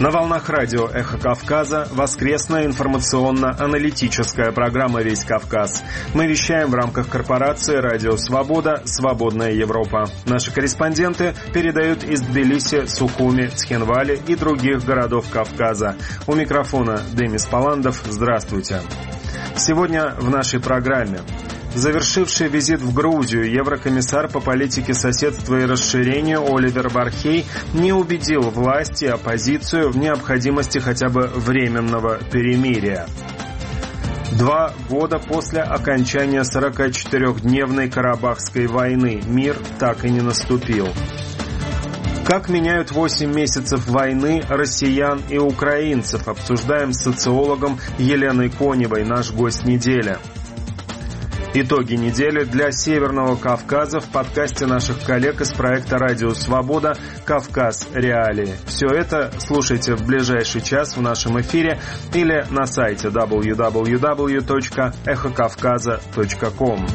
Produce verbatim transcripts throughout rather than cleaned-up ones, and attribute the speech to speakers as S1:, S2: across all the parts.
S1: На волнах радио «Эхо Кавказа» воскресная информационно-аналитическая программа «Весь Кавказ». Мы вещаем в рамках корпорации «Радио Свобода. Свободная Европа». Наши корреспонденты передают из Тбилиси, Сухуми, Цхинвали и других городов Кавказа. У микрофона Демис Паландов. Здравствуйте. Сегодня в нашей программе. Завершивший визит в Грузию еврокомиссар по политике соседства и расширению Оливер Вархей не убедил власти и оппозицию в необходимости хотя бы временного перемирия. Два года после окончания сорокачетырёхдневной Карабахской войны мир так и не наступил. Как меняют восемь месяцев войны россиян и украинцев, обсуждаем с социологом Еленой Коневой, наш гость недели. Итоги недели для Северного Кавказа в подкасте наших коллег из проекта «Радио Свобода. Кавказ. Реалии». Все это слушайте в ближайший час в нашем эфире или на сайте дабл ю дабл ю дабл ю точка эхо кавказа точка ком.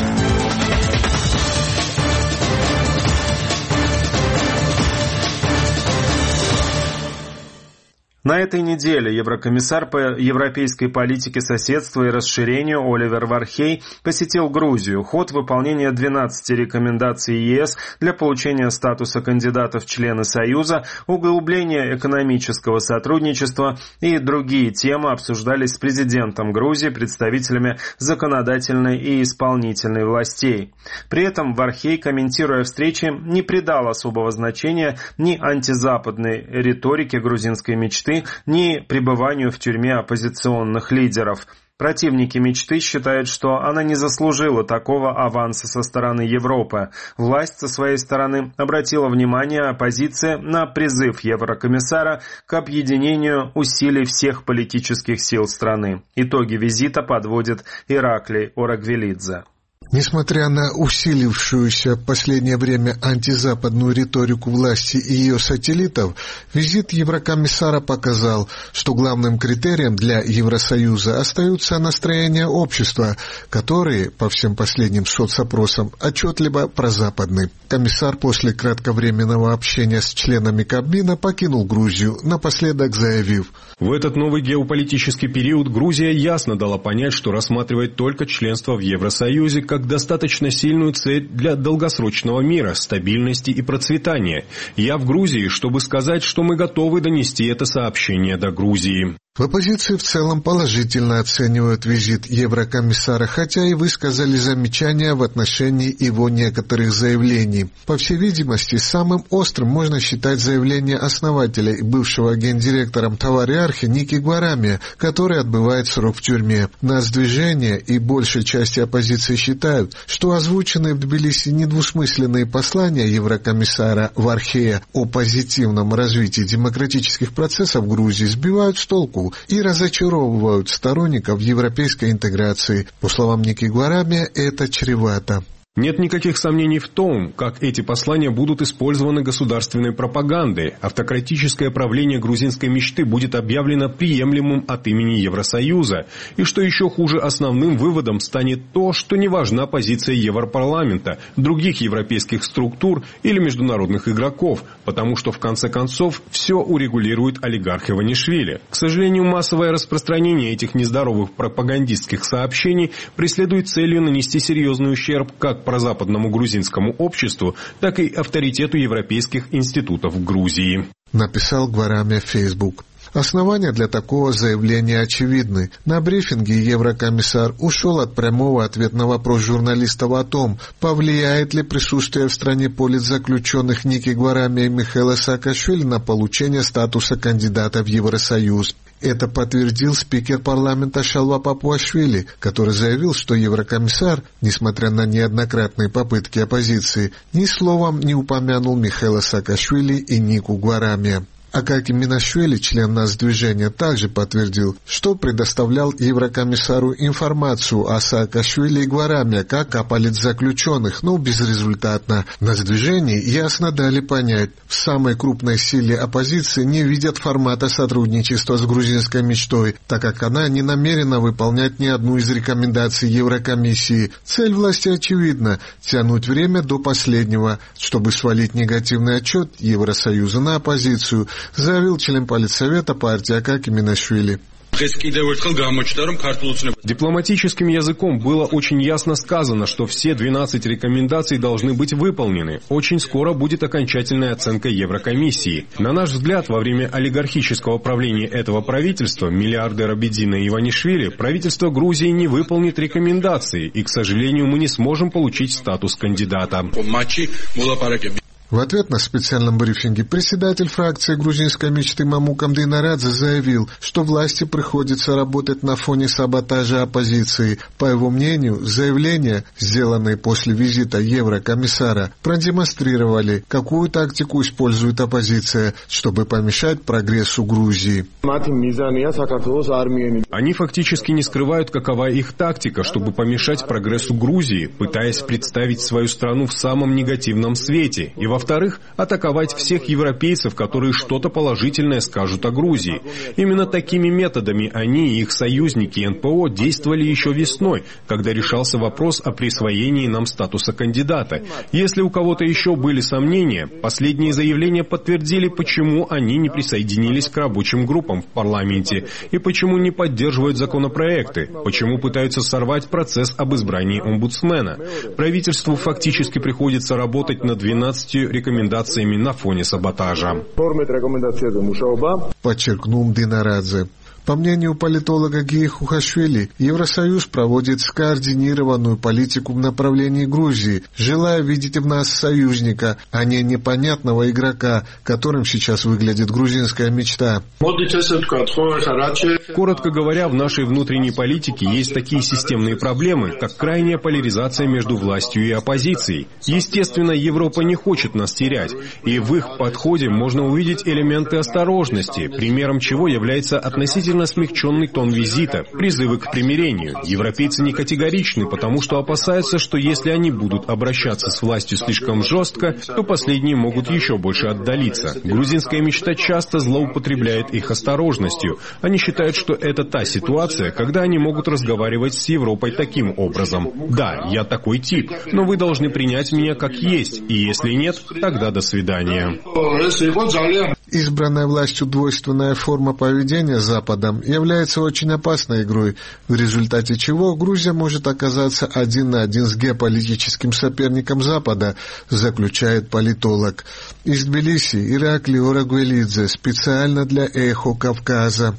S1: На этой неделе еврокомиссар по европейской политике соседства и расширению Оливер Вархей посетил Грузию. Ход выполнения двенадцати рекомендаций ЕС для получения статуса кандидата в члены Союза, углубление экономического сотрудничества и другие темы обсуждались с президентом Грузии, представителями законодательной и исполнительной властей. При этом Вархей, комментируя встречи, не придал особого значения ни антизападной риторике грузинской мечты, ни пребыванию в тюрьме оппозиционных лидеров. Противники мечты считают, что она не заслужила такого аванса со стороны Европы. Власть со своей стороны обратила внимание оппозиции на призыв еврокомиссара к объединению усилий всех политических сил страны. Итоги визита подводит Ираклий Орагвелидзе.
S2: Несмотря на усилившуюся в последнее время антизападную риторику власти и ее сателлитов, визит еврокомиссара показал, что главным критерием для Евросоюза остаются настроения общества, которые, по всем последним соцопросам, отчетливо прозападны. Комиссар после кратковременного общения с членами Кабмина покинул Грузию, напоследок заявив:
S3: «В этот новый геополитический период Грузия ясно дала понять, что рассматривает только членство в Евросоюзе как достаточно сильную цель для долгосрочного мира, стабильности и процветания. Я в Грузии, чтобы сказать, что мы готовы донести это сообщение до Грузии».
S2: В оппозиции в целом положительно оценивают визит еврокомиссара, хотя и высказали замечания в отношении его некоторых заявлений. По всей видимости, самым острым можно считать заявление основателя и бывшего гендиректором Тавариархи Ники Гварамия, который отбывает срок в тюрьме. Нацдвижение и большей части оппозиции считают, что озвученные в Тбилиси недвусмысленные послания еврокомиссара Вархея о позитивном развитии демократических процессов в Грузии сбивают с толку и разочаровывают сторонников европейской интеграции. По словам Ники Гварамия, это чревато.
S3: Нет никаких сомнений в том, как эти послания будут использованы государственной пропагандой. Автократическое правление грузинской мечты будет объявлено приемлемым от имени Евросоюза. И что еще хуже, основным выводом станет то, что не важна позиция Европарламента, других европейских структур или международных игроков, потому что в конце концов все урегулирует олигарх Иванишвили. К сожалению, массовое распространение этих нездоровых пропагандистских сообщений преследует целью нанести серьезный ущерб как прозападному грузинскому обществу, так и авторитету европейских институтов в Грузии.
S2: Написал Гварамия в Facebook. Основания для такого заявления очевидны. На брифинге еврокомиссар ушел от прямого ответа на вопрос журналистов о том, повлияет ли присутствие в стране политзаключенных Ники Гварамия и Михаила Саакашвили на получение статуса кандидата в Евросоюз. Это подтвердил спикер парламента Шалва Папуашвили, который заявил, что еврокомиссар, несмотря на неоднократные попытки оппозиции, ни словом не упомянул Михаила Саакашвили и Нику Гварамия. Акаки Минашвили, член Нацдвижения, также подтвердил, что предоставлял еврокомиссару информацию о Саакашвили и Гварамия как о политзаключенных, но безрезультатно. Нацдвижение ясно дали понять, в самой крупной силе оппозиции не видят формата сотрудничества с грузинской мечтой, так как она не намерена выполнять ни одну из рекомендаций Еврокомиссии. Цель власти очевидна – тянуть время до последнего, чтобы свалить негативный отчет Евросоюза на оппозицию заявил член Политсовета партии Акаки Минашвили.
S3: Дипломатическим языком было очень ясно сказано, что все двенадцать рекомендаций должны быть выполнены. Очень скоро будет окончательная оценка Еврокомиссии. На наш взгляд, во время олигархического правления этого правительства, миллиардера Бедзина и Иванишвили, правительство Грузии не выполнит рекомендации, и, к сожалению, мы не сможем получить статус кандидата.
S2: В ответ на специальном брифинге председатель фракции грузинской мечты Мамукам Динарадзе заявил, что власти приходится работать на фоне саботажа оппозиции. По его мнению, заявления, сделанные после визита еврокомиссара, продемонстрировали, какую тактику использует оппозиция, чтобы помешать прогрессу Грузии.
S3: Они фактически не скрывают, какова их тактика, чтобы помешать прогрессу Грузии, пытаясь представить свою страну в самом негативном свете, и во Во-вторых, атаковать всех европейцев, которые что-то положительное скажут о Грузии. Именно такими методами они и их союзники эн пэ о действовали еще весной, когда решался вопрос о присвоении нам статуса кандидата. Если у кого-то еще были сомнения, последние заявления подтвердили, почему они не присоединились к рабочим группам в парламенте и почему не поддерживают законопроекты, почему пытаются сорвать процесс об избрании омбудсмена. Правительству фактически приходится работать над двенадцатью рекомендациями на фоне саботажа.
S2: Подчеркнул Динарадзе. По мнению политолога Гии Хухашвили, Евросоюз проводит скоординированную политику в направлении Грузии, желая видеть в нас союзника, а не непонятного игрока, которым сейчас выглядит грузинская мечта.
S3: Коротко говоря, в нашей внутренней политике есть такие системные проблемы, как крайняя поляризация между властью и оппозицией. Естественно, Европа не хочет нас терять, и в их подходе можно увидеть элементы осторожности, примером чего является относительно смягченный тон визита, призывы к примирению. Европейцы не категоричны, потому что опасаются, что если они будут обращаться с властью слишком жестко, то последние могут еще больше отдалиться. Грузинская мечта часто злоупотребляет их осторожностью. Они считают, что это та ситуация, когда они могут разговаривать с Европой таким образом. Да, я такой тип, но вы должны принять меня как есть, и если нет, тогда до свидания.
S2: Избранная властью двойственная форма поведения Западом является очень опасной игрой, в результате чего Грузия может оказаться один на один с геополитическим соперником Запада, заключает политолог. Из Тбилиси Иракли Орагвелидзе специально для «Эхо Кавказа».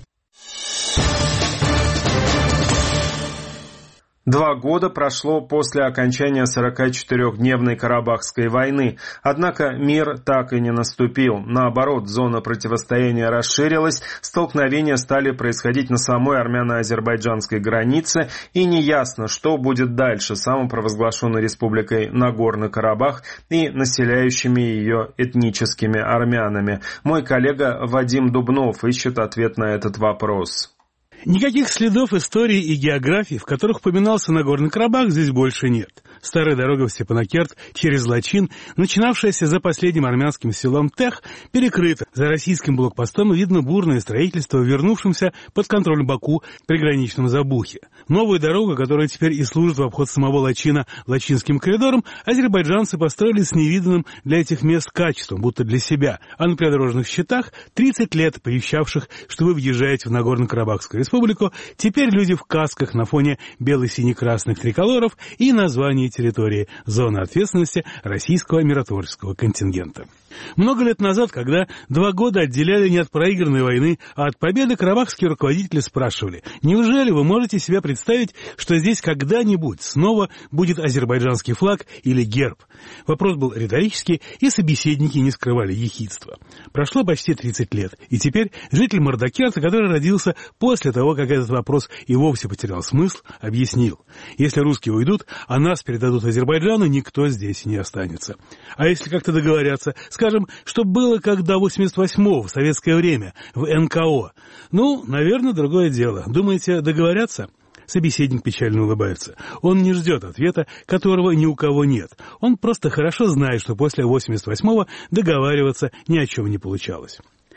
S1: Два года прошло после окончания сорокачетырёхдневной Карабахской войны, однако мир так и не наступил. Наоборот, зона противостояния расширилась, столкновения стали происходить на самой армяно-азербайджанской границе, и неясно, что будет дальше с самопровозглашенной республикой Нагорный Карабах и населяющими ее этническими армянами. Мой коллега Вадим Дубнов ищет ответ на этот вопрос.
S4: Никаких следов истории и географии, в которых упоминался Нагорный Карабах, здесь больше нет. Старая дорога в Степанакерт через Лачин, начинавшаяся за последним армянским селом Тех, перекрыта. За российским блокпостом видно бурное строительство, вернувшимся под контроль Баку приграничном Забухе. Новую дорогу, которая теперь и служит в обход самого Лачина Лачинским коридором, азербайджанцы построили с невиданным для этих мест качеством, будто для себя, а на придорожных щитах, тридцать лет пообещавших, что вы въезжаете в Нагорно-Карабахскую республику, теперь люди в касках на фоне бело-сине-красных триколоров и названий территории зоны ответственности российского миротворческого контингента. Много лет назад, когда два года отделяли не от проигранной войны, а от победы, карабахские руководители спрашивали: неужели вы можете себе представить, что здесь когда-нибудь снова будет азербайджанский флаг или герб? Вопрос был риторический, и собеседники не скрывали ехидства. Прошло почти тридцать лет, и теперь житель Мардакерта, который родился после того, как этот вопрос и вовсе потерял смысл, объяснил: если русские уйдут, а нас передадут Азербайджану, никто здесь не останется. А если как-то договорятся, скажем, что было как до восемьдесят восьмого, в советское время, в эн ка о. Ну, наверное, другое дело. Думаете, договорятся? Собеседник печально улыбается. Он не ждет ответа, которого ни у кого нет. Он просто хорошо знает, что после восемьдесят восьмого договариваться ни о чем не получалось.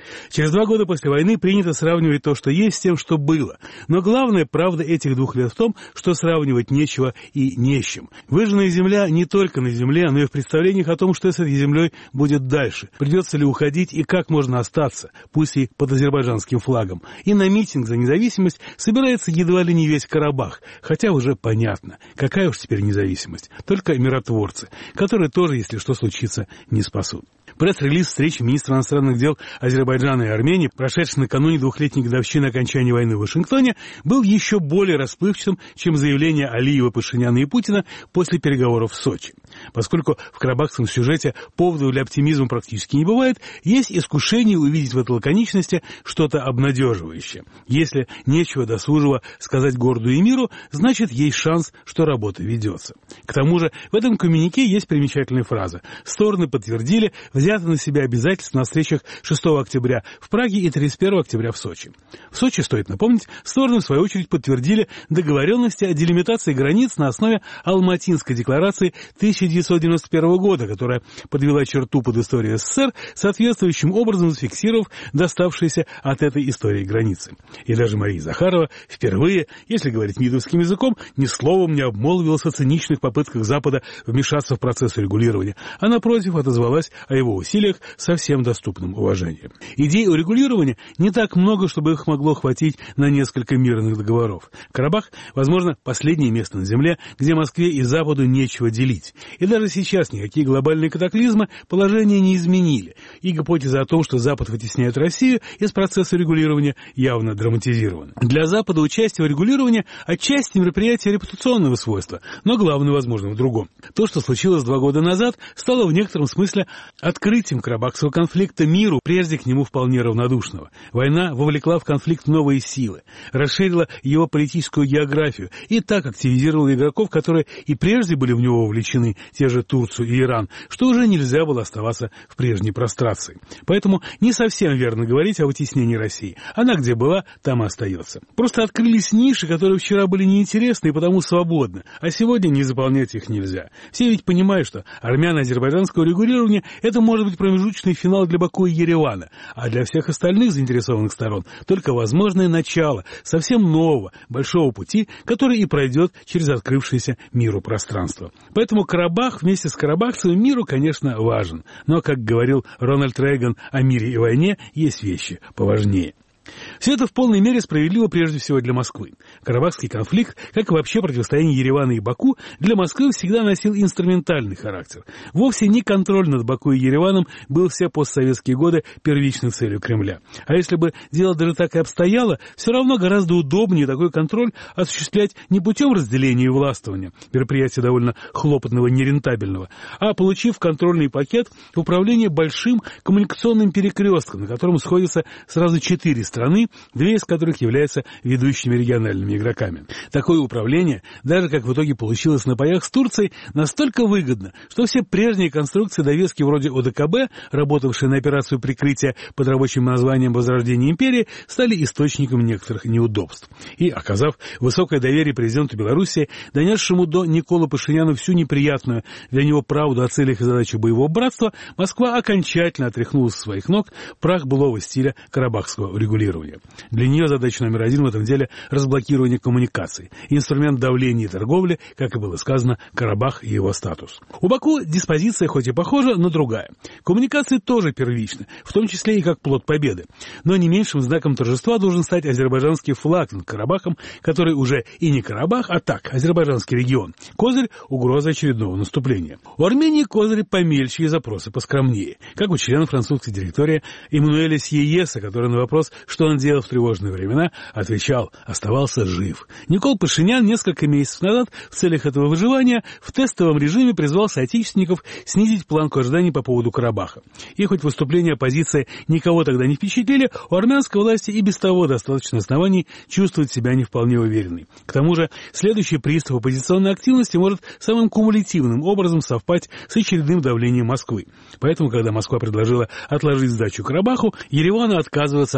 S4: Через два года после войны принято сравнивать то, что есть, с тем, что было. Но главная правда этих двух лет в том, что сравнивать нечего и не с чем. Выжженная земля не только на земле, но и в представлениях о том, что с этой землей будет дальше. Придется ли уходить и как можно остаться, пусть и под азербайджанским флагом. И на митинг за независимость собирается едва ли не весь Карабах, хотя уже понятно, какая уж теперь независимость. Только миротворцы, которые тоже, если что случится, не спасут. Пресс-релиз встречи министра иностранных дел Азербайджана и Армении, прошедший накануне двухлетней годовщины окончания войны в Вашингтоне, был еще более расплывчатым, чем заявления Алиева, Пашиняна и Путина после переговоров в Сочи. Поскольку в карабахском сюжете поводов для оптимизма практически не бывает, есть искушение увидеть в этой лаконичности что-то обнадеживающее. Если нечего досужего сказать городу и миру, значит, есть шанс, что работа ведется. К тому же в этом коммюнике есть примечательная фраза. Стороны подтвердили взяты на себя обязательства на встречах шестого октября в Праге и тридцать первого октября в Сочи. В Сочи, стоит напомнить, стороны в свою очередь подтвердили договоренности о делимитации границ на основе Алматинской декларации тысяча девятьсот девяносто первого года, которая подвела черту под историей СССР, соответствующим образом зафиксировав доставшиеся от этой истории границы. И даже Мария Захарова впервые, если говорить мидовским языком, ни словом не обмолвилась о циничных попытках Запада вмешаться в процесс урегулирования, а напротив отозвалась о его усилиях со всем доступным уважением. Идей урегулирования не так много, чтобы их могло хватить на несколько мирных договоров. Карабах, возможно, последнее место на земле, где Москве и Западу нечего делить. И даже сейчас никакие глобальные катаклизмы положение не изменили. И гипотеза о том, что Запад вытесняет Россию из процесса регулирования, явно драматизирована. Для Запада участие в регулировании отчасти мероприятие репутационного свойства, но главное, возможно, в другом. То, что случилось два года назад, стало в некотором смысле открытием карабахского конфликта миру, прежде к нему вполне равнодушного. Война вовлекла в конфликт новые силы, расширила его политическую географию и так активизировала игроков, которые и прежде были в него вовлечены, те же Турцию и Иран, что уже нельзя было оставаться в прежней прострации. Поэтому не совсем верно говорить о вытеснении России. Она где была, там и остается. Просто открылись ниши, которые вчера были неинтересны и потому свободны, а сегодня не заполнять их нельзя. Все ведь понимают, что армяно-азербайджанское регулирование – это может быть промежуточный финал для Баку и Еревана, а для всех остальных заинтересованных сторон только возможное начало совсем нового, большого пути, который и пройдет через открывшееся миру пространство. Поэтому Карабах вместе с карабахцами миру, конечно, важен. Но, как говорил Рональд Рейган о мире и войне, есть вещи поважнее. Все это в полной мере справедливо прежде всего для Москвы. Карабахский конфликт, как и вообще противостояние Еревана и Баку, для Москвы всегда носил инструментальный характер. Вовсе не контроль над Баку и Ереваном был все постсоветские годы первичной целью Кремля. А если бы дело даже так и обстояло, все равно гораздо удобнее такой контроль осуществлять не путем разделения и властвования, мероприятия довольно хлопотного и нерентабельного, а получив контрольный пакет в управление большим коммуникационным перекрестком, на котором сходятся сразу четыре страны, две из которых являются ведущими региональными игроками. Такое управление, даже как в итоге получилось на паях с Турцией, настолько выгодно, что все прежние конструкции довески вроде ОДКБ, работавшие на операцию прикрытия под рабочим названием «Возрождение империи», стали источником некоторых неудобств. И, оказав высокое доверие президенту Белоруссии, донесшему до Николы Пашиняна всю неприятную для него правду о целях и задачах боевого братства, Москва окончательно отряхнула со своих ног прах былого стиля карабахского регулирования. Для нее задача номер один в этом деле – разблокирование коммуникаций, инструмент давления и торговли, как и было сказано, Карабах и его статус. У Баку диспозиция хоть и похожа, но другая. Коммуникации тоже первичны, в том числе и как плод победы. Но не меньшим знаком торжества должен стать азербайджанский флаг над Карабахом, который уже и не Карабах, а так, азербайджанский регион. Козырь – угроза очередного наступления. У Армении козыри помельче и запросы поскромнее, как у члена французской директории Эммануэля Сьееса, который на вопрос, что он делал в тревожные времена, отвечал, оставался жив. Никол Пашинян несколько месяцев назад в целях этого выживания в тестовом режиме призвал соотечественников снизить планку ожиданий по поводу Карабаха. И хоть выступления оппозиции никого тогда не впечатлили, у армянской власти и без того достаточно оснований чувствовать себя не вполне уверенной. К тому же, следующий приступ оппозиционной активности может самым кумулятивным образом совпасть с очередным давлением Москвы. Поэтому, когда Москва предложила отложить сдачу Карабаху, Еревану отказываться от этой навязанности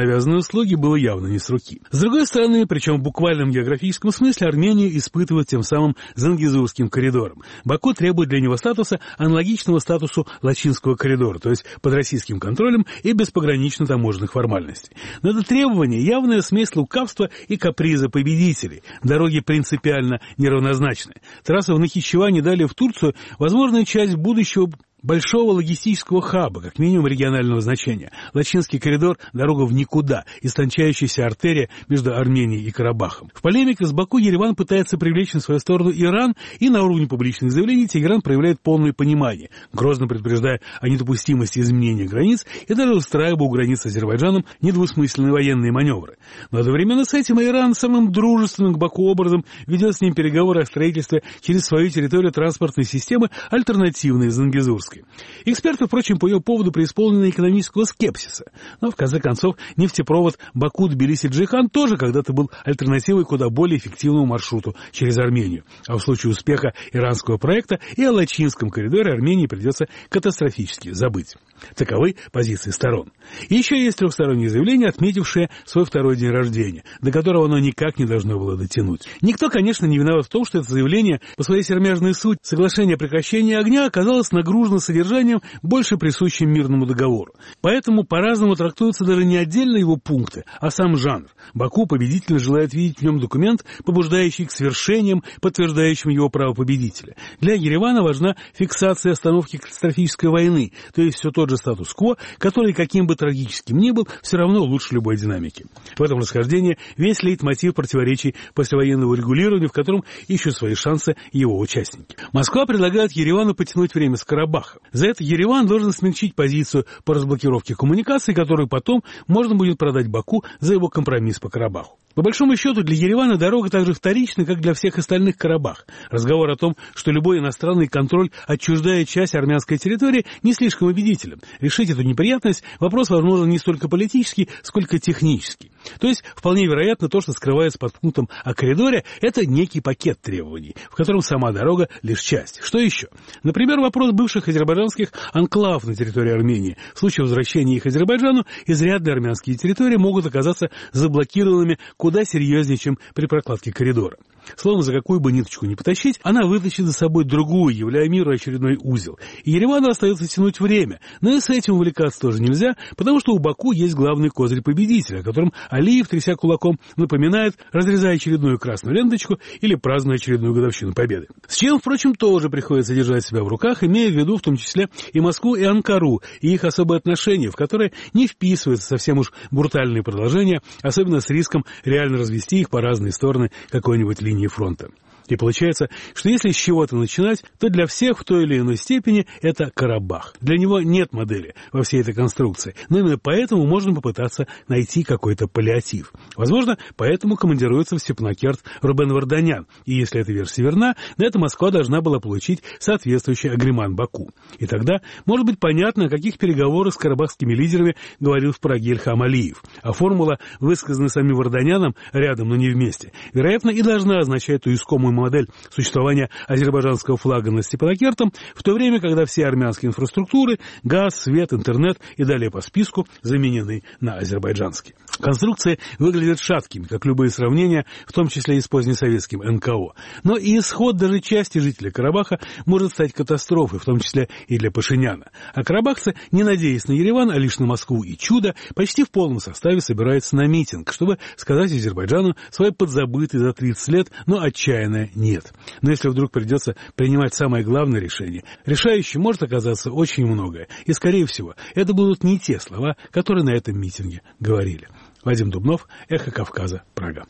S4: навязанные услуги было явно не с руки. С другой стороны, причем в буквальном географическом смысле, Армения испытывает тем самым Зангезурским коридором. Баку требует для него статуса, аналогичного статусу Лачинского коридора, то есть под российским контролем и без погранично-таможенных формальностей. Но это требование – явная смесь лукавства и каприза победителей. Дороги принципиально неравнозначны. Трасса в Нахичевань и далее в Турцию – возможная часть будущего большого логистического хаба, как минимум регионального значения. Лачинский коридор – дорога в никуда, истончающаяся артерия между Арменией и Карабахом. В полемике с Баку Ереван пытается привлечь на свою сторону Иран, и на уровне публичных заявлений Тегеран проявляет полное понимание, грозно предупреждая о недопустимости изменения границ и даже устраивая у границ с Азербайджаном недвусмысленные военные маневры. Но одновременно с этим Иран самым дружественным к Баку образом ведет с ним переговоры о строительстве через свою территорию транспортной системы, альтернативной Зангезурской. Эксперты, впрочем, по ее поводу преисполнены экономического скепсиса. Но, в конце концов, нефтепровод Баку-Тбилиси-Джейхан тоже когда-то был альтернативой куда более эффективному маршруту через Армению. А в случае успеха иранского проекта и о Лачинском коридоре Армении придется катастрофически забыть. Таковы позиции сторон. И еще есть трехстороннее заявление, отметившее свой второй день рождения, до которого оно никак не должно было дотянуть. Никто, конечно, не виноват в том, что это заявление по своей сермяжной сути соглашение о прекращении огня оказалось нагружено содержанием, больше присущим мирному договору. Поэтому по-разному трактуются даже не отдельно его пункты, а сам жанр. Баку победительно желает видеть в нем документ, побуждающий к свершениям, подтверждающим его право победителя. Для Еревана важна фиксация остановки катастрофической войны, то есть все тот же статус-кво, который, каким бы трагическим ни был, все равно лучше любой динамики. В этом расхождении весь лейтмотив противоречий послевоенного регулирования, в котором ищут свои шансы его участники. Москва предлагает Еревану потянуть время с Карабаха. За это Ереван должен смягчить позицию по разблокировке коммуникаций, которую потом можно будет продать Баку за его компромисс по Карабаху. По большому счету, для Еревана дорога так же вторична, как для всех остальных Карабах. Разговор о том, что любой иностранный контроль отчуждает часть армянской территории, не слишком убедителен. Решить эту неприятность вопрос, возможно, не столько политический, сколько технический. То есть, вполне вероятно, то, что скрывается под пунктом о коридоре, это некий пакет требований, в котором сама дорога лишь часть. Что еще? Например, вопрос бывших азербайджанских анклавов на территории Армении. В случае возвращения их Азербайджану, изрядные армянские территории могут оказаться заблокированными куда серьезнее, чем при прокладке коридора. Словом, за какую бы ниточку ни потащить, она вытащит за собой другую, являя миру очередной узел. И Еревану остается тянуть время. Но и с этим увлекаться тоже нельзя, потому что у Баку есть главный козырь победителя, о котором Алиев, тряся кулаком, напоминает, разрезая очередную красную ленточку или празднуя очередную годовщину победы. С чем, впрочем, тоже приходится держать себя в руках, имея в виду в том числе и Москву, и Анкару, и их особые отношения, в которые не вписывается совсем уж брутальные продолжения, особенно с риском реально развести их по разные стороны какой-нибудь линии фронта. И получается, что если с чего-то начинать, то для всех в той или иной степени это Карабах. Для него нет модели во всей этой конструкции, но именно поэтому можно попытаться найти какой-то паллиатив. Возможно, поэтому командируется в Степанакерт Рубен Варданян, и если эта версия верна, на это Москва должна была получить соответствующий агреман Баку. И тогда может быть понятно, о каких переговорах с карабахскими лидерами говорил в Праге Ильхам Алиев. А формула, высказанная самим Варданяном рядом, но не вместе, вероятно, и должна означать ту искомую модель существования азербайджанского флага над Степанакертом, в то время, когда все армянские инфраструктуры, газ, свет, интернет и далее по списку заменены на азербайджанские. Конструкции выглядят шаткими, как любые сравнения, в том числе и с позднесоветским эн ка о. Но и исход даже части жителей Карабаха может стать катастрофой, в том числе и для Пашиняна. А карабахцы, не надеясь на Ереван, а лишь на Москву и чудо, почти в полном составе собираются на митинг, чтобы сказать Азербайджану свой подзабытый за тридцать лет, но отчаянное нет. Но если вдруг придется принимать самое главное решение, решающим может оказаться очень многое. И, скорее всего, это будут не те слова, которые на этом митинге говорили. Вадим Дубнов, Эхо Кавказа, Прага.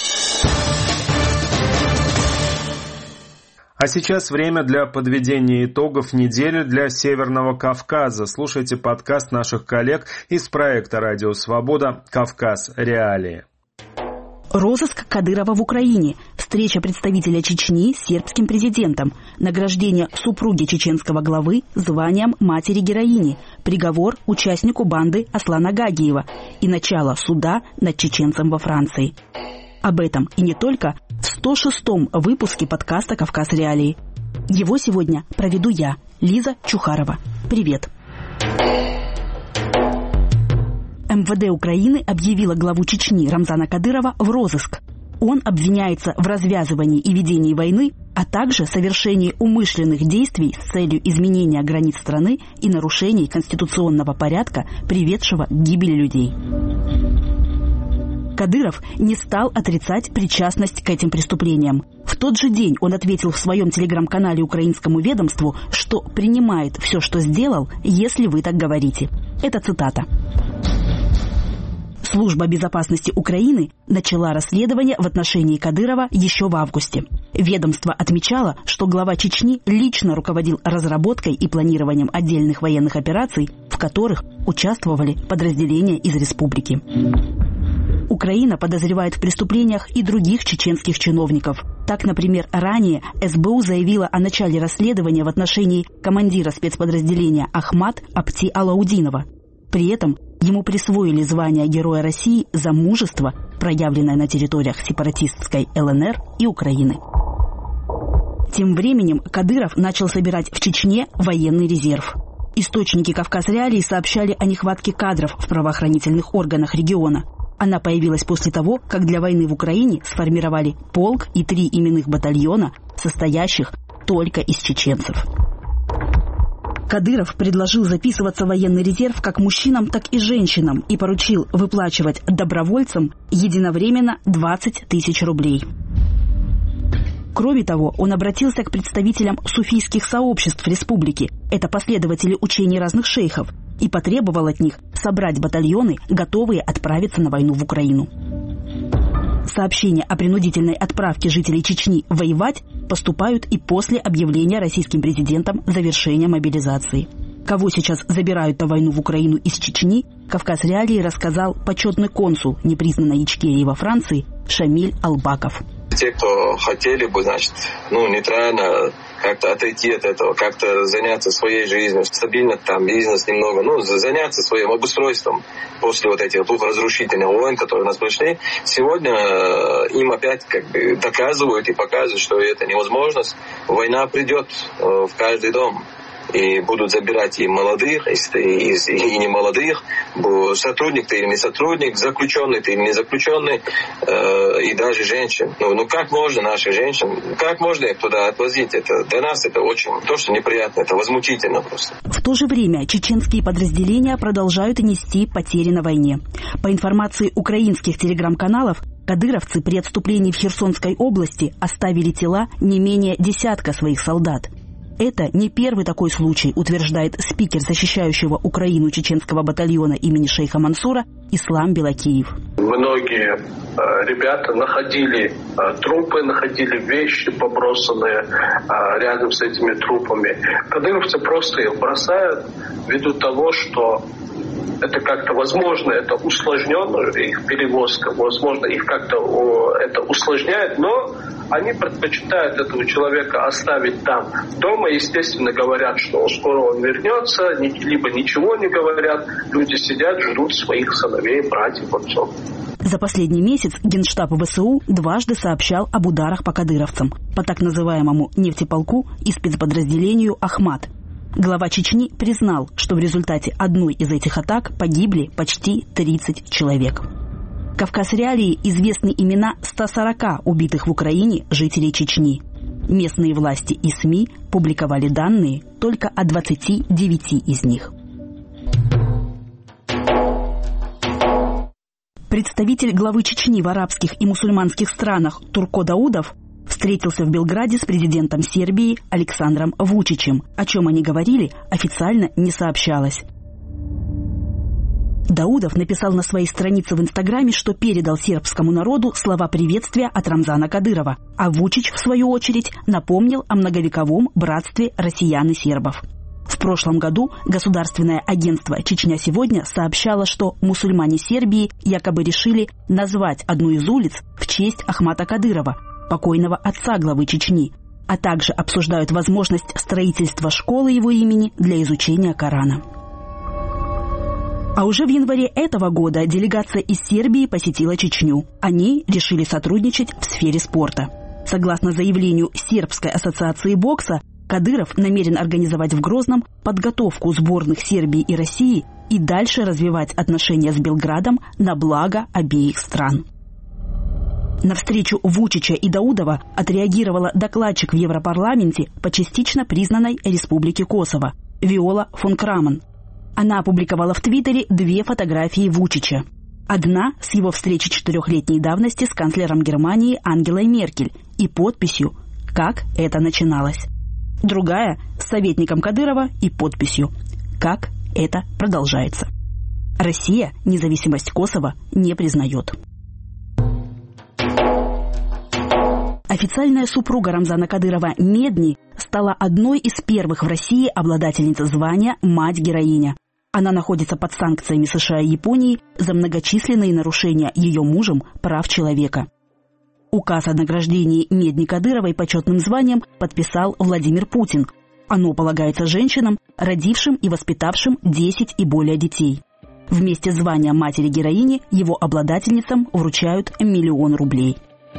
S1: А сейчас время для подведения итогов недели для Северного Кавказа. Слушайте подкаст наших коллег из проекта «Радио Свобода. Кавказ. Реалии».
S5: Розыск Кадырова в Украине, встреча представителя Чечни с сербским президентом, награждение супруги чеченского главы званием матери-героини, приговор участнику банды Аслана Гагиева и начало суда над чеченцем во Франции. Об этом и не только в сто шестом выпуске подкаста «Кавказ. Реалии». Его сегодня проведу я, Лиза Чухарова. Привет! эм эм вэ дэ Украины объявило главу Чечни Рамзана Кадырова в розыск. Он обвиняется в развязывании и ведении войны, а также совершении умышленных действий с целью изменения границ страны и нарушений конституционного порядка, приведшего к гибели людей. Кадыров не стал отрицать причастность к этим преступлениям. В тот же день он ответил в своем телеграм-канале украинскому ведомству, что принимает все, что сделал, если вы так говорите. Это цитата. Служба безопасности Украины начала расследование в отношении Кадырова еще в августе. Ведомство отмечало, что глава Чечни лично руководил разработкой и планированием отдельных военных операций, в которых участвовали подразделения из республики. Украина подозревает в преступлениях и других чеченских чиновников. Так, например, ранее эс бэ у заявила о начале расследования в отношении командира спецподразделения Ахмат Апти Алаудинова. При этом ему присвоили звание Героя России за мужество, проявленное на территориях сепаратистской эл эн эр и Украины. Тем временем Кадыров начал собирать в Чечне военный резерв. Источники «Кавказ Реалии» сообщали о нехватке кадров в правоохранительных органах региона. Она появилась после того, как для войны в Украине сформировали полк и три именных батальона, состоящих только из чеченцев. Кадыров предложил записываться в военный резерв как мужчинам, так и женщинам и поручил выплачивать добровольцам единовременно двадцать тысяч рублей. Кроме того, он обратился к представителям суфийских сообществ республики, это последователи учений разных шейхов, и потребовал от них собрать батальоны, готовые отправиться на войну в Украину. Сообщения о принудительной отправке жителей Чечни воевать поступают и после объявления российским президентом завершения мобилизации. Кого сейчас забирают на войну в Украину из Чечни, «Кавказ Реалии» рассказал почетный консул непризнанной Ичкерии во Франции Шамиль Албаков.
S6: Те, кто хотели бы, значит, ну, нейтрально как-то отойти от этого, как-то заняться своей жизнью, стабильно там бизнес немного, ну, заняться своим обустройством после вот этих двух разрушительных войн, которые у нас прошли, сегодня им опять как бы доказывают и показывают, что это невозможность. Война придет в каждый дом. И будут забирать и молодых, и, и, и не молодых, сотрудник ты или не сотрудник, заключенный ты или не заключенный, э, и даже женщин. Ну, ну как можно наших женщин, как можно их туда отвозить? Это, для нас это очень, то, что неприятно, это возмутительно просто.
S5: В то же время чеченские подразделения продолжают нести потери на войне. По информации украинских телеграм-каналов, кадыровцы при отступлении в Херсонской области оставили тела не менее десятка своих солдат. Это не первый такой случай, утверждает спикер защищающего Украину чеченского батальона имени шейха Мансура Ислам Белакиев.
S7: Многие э, ребята находили э, трупы, находили вещи побросанные э, рядом с этими трупами. Кадыровцы просто их бросают ввиду того, что это как-то, возможно, это усложненная их перевозка, возможно, их как-то о, это усложняет, но они предпочитают этого человека оставить там. Дома, естественно, говорят, что скоро он вернется, либо ничего не говорят. Люди сидят, ждут своих сыновей, братьев, отцов.
S5: За последний месяц Генштаб вэ эс у дважды сообщал об ударах по кадыровцам, по так называемому нефтеполку и спецподразделению «Ахмат». Глава Чечни признал, что в результате одной из этих атак погибли почти тридцать человек. «Кавказ Реалии» известны имена ста сорока убитых в Украине жителей Чечни. Местные власти и СМИ публиковали данные только о двадцати девяти из них. Представитель главы Чечни в арабских и мусульманских странах Турко Даудов встретился в Белграде с президентом Сербии Александром Вучичем. О чем они говорили, официально не сообщалось. Даудов написал на своей странице в Инстаграме, что передал сербскому народу слова приветствия от Рамзана Кадырова, а Вучич, в свою очередь, напомнил о многовековом братстве россиян и сербов. В прошлом году государственное агентство «Чечня сегодня» сообщало, что мусульмане Сербии якобы решили назвать одну из улиц в честь Ахмата Кадырова, покойного отца главы Чечни, а также обсуждают возможность строительства школы его имени для изучения Корана. А уже в январе этого года делегация из Сербии посетила Чечню. Они решили сотрудничать в сфере спорта. Согласно заявлению Сербской ассоциации бокса, Кадыров намерен организовать в Грозном подготовку сборных Сербии и России и дальше развивать отношения с Белградом на благо обеих стран. На встречу Вучича и Даудова отреагировала докладчик в Европарламенте по частично признанной Республике Косово Виола фон Крамон. Она опубликовала в Твиттере две фотографии Вучича. Одна с его встречи четырехлетней давности с канцлером Германии Ангелой Меркель и подписью «Как это начиналось». Другая с советником Кадырова и подписью «Как это продолжается». Россия независимость Косово не признает. Официальная супруга Рамзана Кадырова Медни стала одной из первых в России обладательниц звания «Мать-героиня». Она находится под санкциями США и Японии за многочисленные нарушения ее мужем прав человека. Указ о награждении Медни Кадыровой почетным званием подписал Владимир Путин. Оно полагается женщинам, родившим и воспитавшим десять и более детей. Вместе с званием матери-героини его обладательницам вручают миллион рублей.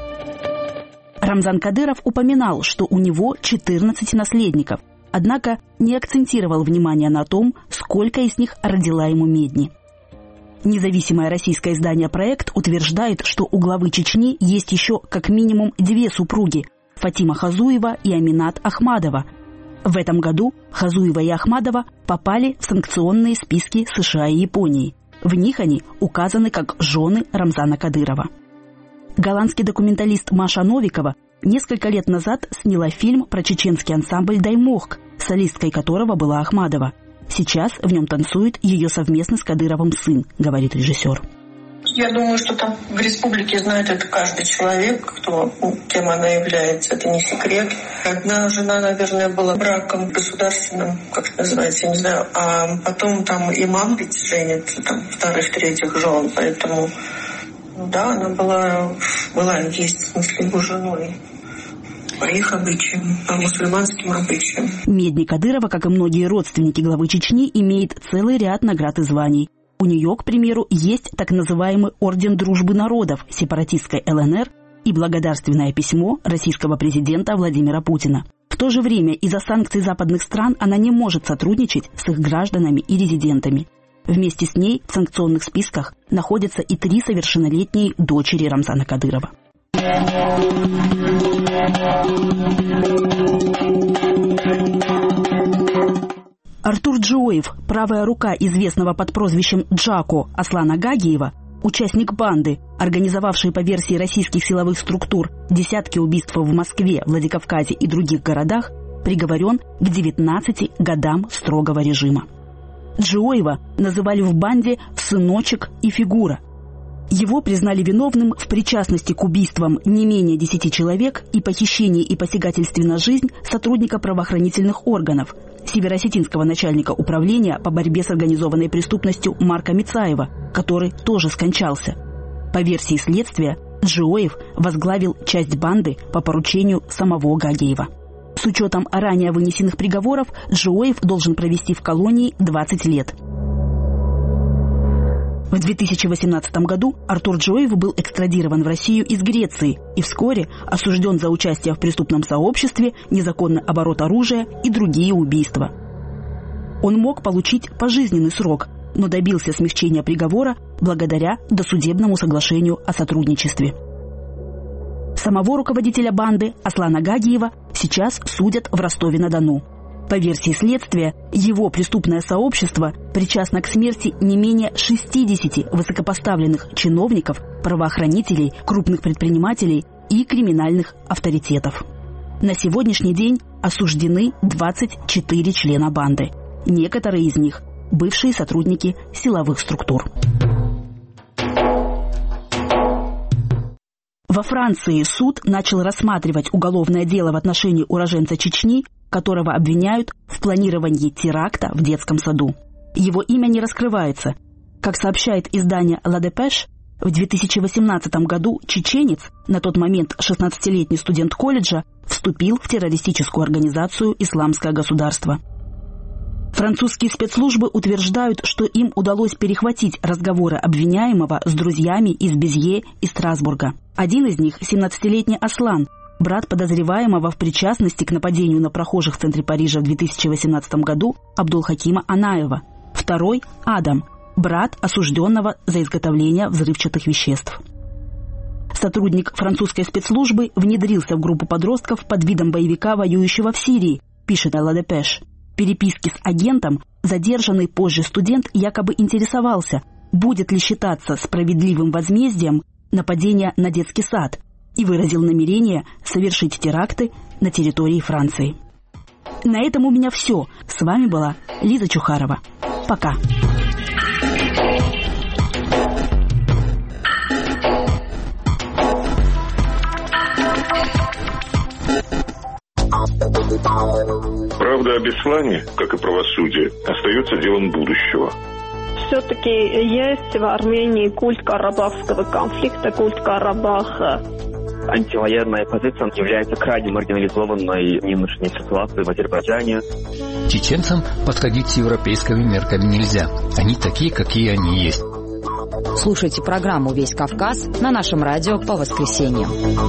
S5: Рамзан Кадыров упоминал, что у него четырнадцать наследников, однако не акцентировал внимание на том, сколько из них родила ему Медни. Независимое российское издание «Проект» утверждает, что у главы Чечни есть еще как минимум две супруги – Фатима Хазуева и Аминат Ахмадова. В этом году Хазуева и Ахмадова попали в санкционные списки США и Японии. В них они указаны как жены Рамзана Кадырова. Голландский документалист Маша Новикова несколько лет назад сняла фильм про чеченский ансамбль «Даймохк», солисткой которого была Ахмадова. Сейчас в нем танцует ее совместно с Кадыровым сын, говорит режиссер.
S8: Я думаю, что там в республике знает это каждый человек, кто, кем она является. Это не секрет. Одна жена, наверное, была браком государственным, как это называется, я не знаю. А потом там имам ведь женится, там, вторых, третьих жен. Поэтому, да, она была, была есть, в смысле, его женой. По их обычаям, по мусульманским обычаям.
S5: Медни Кадырова, как и многие родственники главы Чечни, имеет целый ряд наград и званий. У нее, к примеру, есть так называемый Орден Дружбы Народов сепаратистской эл эн эр и благодарственное письмо российского президента Владимира Путина. В то же время из-за санкций западных стран она не может сотрудничать с их гражданами и резидентами. Вместе с ней в санкционных списках находятся и три совершеннолетние дочери Рамзана Кадырова. Артур Джоев, правая рука известного под прозвищем Джако Аслана Гагиева, участник банды, организовавшей по версии российских силовых структур десятки убийств в Москве, Владикавказе и других городах, приговорен к девятнадцати годам строгого режима. Джоева называли в банде «сыночек» и «фигура». Его признали виновным в причастности к убийствам не менее десяти человек и похищении и посягательстве на жизнь сотрудника правоохранительных органов, североосетинского начальника управления по борьбе с организованной преступностью Марка Мицаева, который тоже скончался. По версии следствия, Джоев возглавил часть банды по поручению самого Гагиева. С учетом ранее вынесенных приговоров, Джоев должен провести в колонии двадцать лет. В две тысячи восемнадцатом году Артур Джоев был экстрадирован в Россию из Греции и вскоре осужден за участие в преступном сообществе, незаконный оборот оружия и другие убийства. Он мог получить пожизненный срок, но добился смягчения приговора благодаря досудебному соглашению о сотрудничестве. Самого руководителя банды Аслана Гагиева сейчас судят в Ростове-на-Дону. По версии следствия, его преступное сообщество причастно к смерти не менее шестидесяти высокопоставленных чиновников, правоохранителей, крупных предпринимателей и криминальных авторитетов. На сегодняшний день осуждены двадцать четыре члена банды. Некоторые из них – бывшие сотрудники силовых структур. Во Франции суд начал рассматривать уголовное дело в отношении уроженца Чечни, которого обвиняют в планировании теракта в детском саду. Его имя не раскрывается. Как сообщает издание «Ла Депеш», в две тысячи восемнадцатом году чеченец, на тот момент шестнадцатилетний студент колледжа, вступил в террористическую организацию «Исламское государство». Французские спецслужбы утверждают, что им удалось перехватить разговоры обвиняемого с друзьями из Безье и Страсбурга. Один из них – семнадцатилетний Аслан, брат подозреваемого в причастности к нападению на прохожих в центре Парижа в две тысячи восемнадцатом году Абдулхакима Анаева. Второй – Адам, брат осужденного за изготовление взрывчатых веществ. Сотрудник французской спецслужбы внедрился в группу подростков под видом боевика, воюющего в Сирии, пишет Ла Депеш. В переписке с агентом задержанный позже студент якобы интересовался, будет ли считаться справедливым возмездием нападение на детский сад, и выразил намерение совершить теракты на территории Франции. На этом у меня все. С вами была Лиза Чухарова. Пока.
S9: Правда о Беслане, как и правосудие, остается делом будущего.
S10: Все-таки есть в Армении культ карабахского конфликта, культ Карабаха.
S11: Антивоенная позиция является крайне маргинализованной в нынешней ситуации в Азербайджане.
S12: Чеченцам подходить с европейскими мерками нельзя. Они такие, какие они есть.
S13: Слушайте программу «Весь Кавказ» на нашем радио по воскресеньям.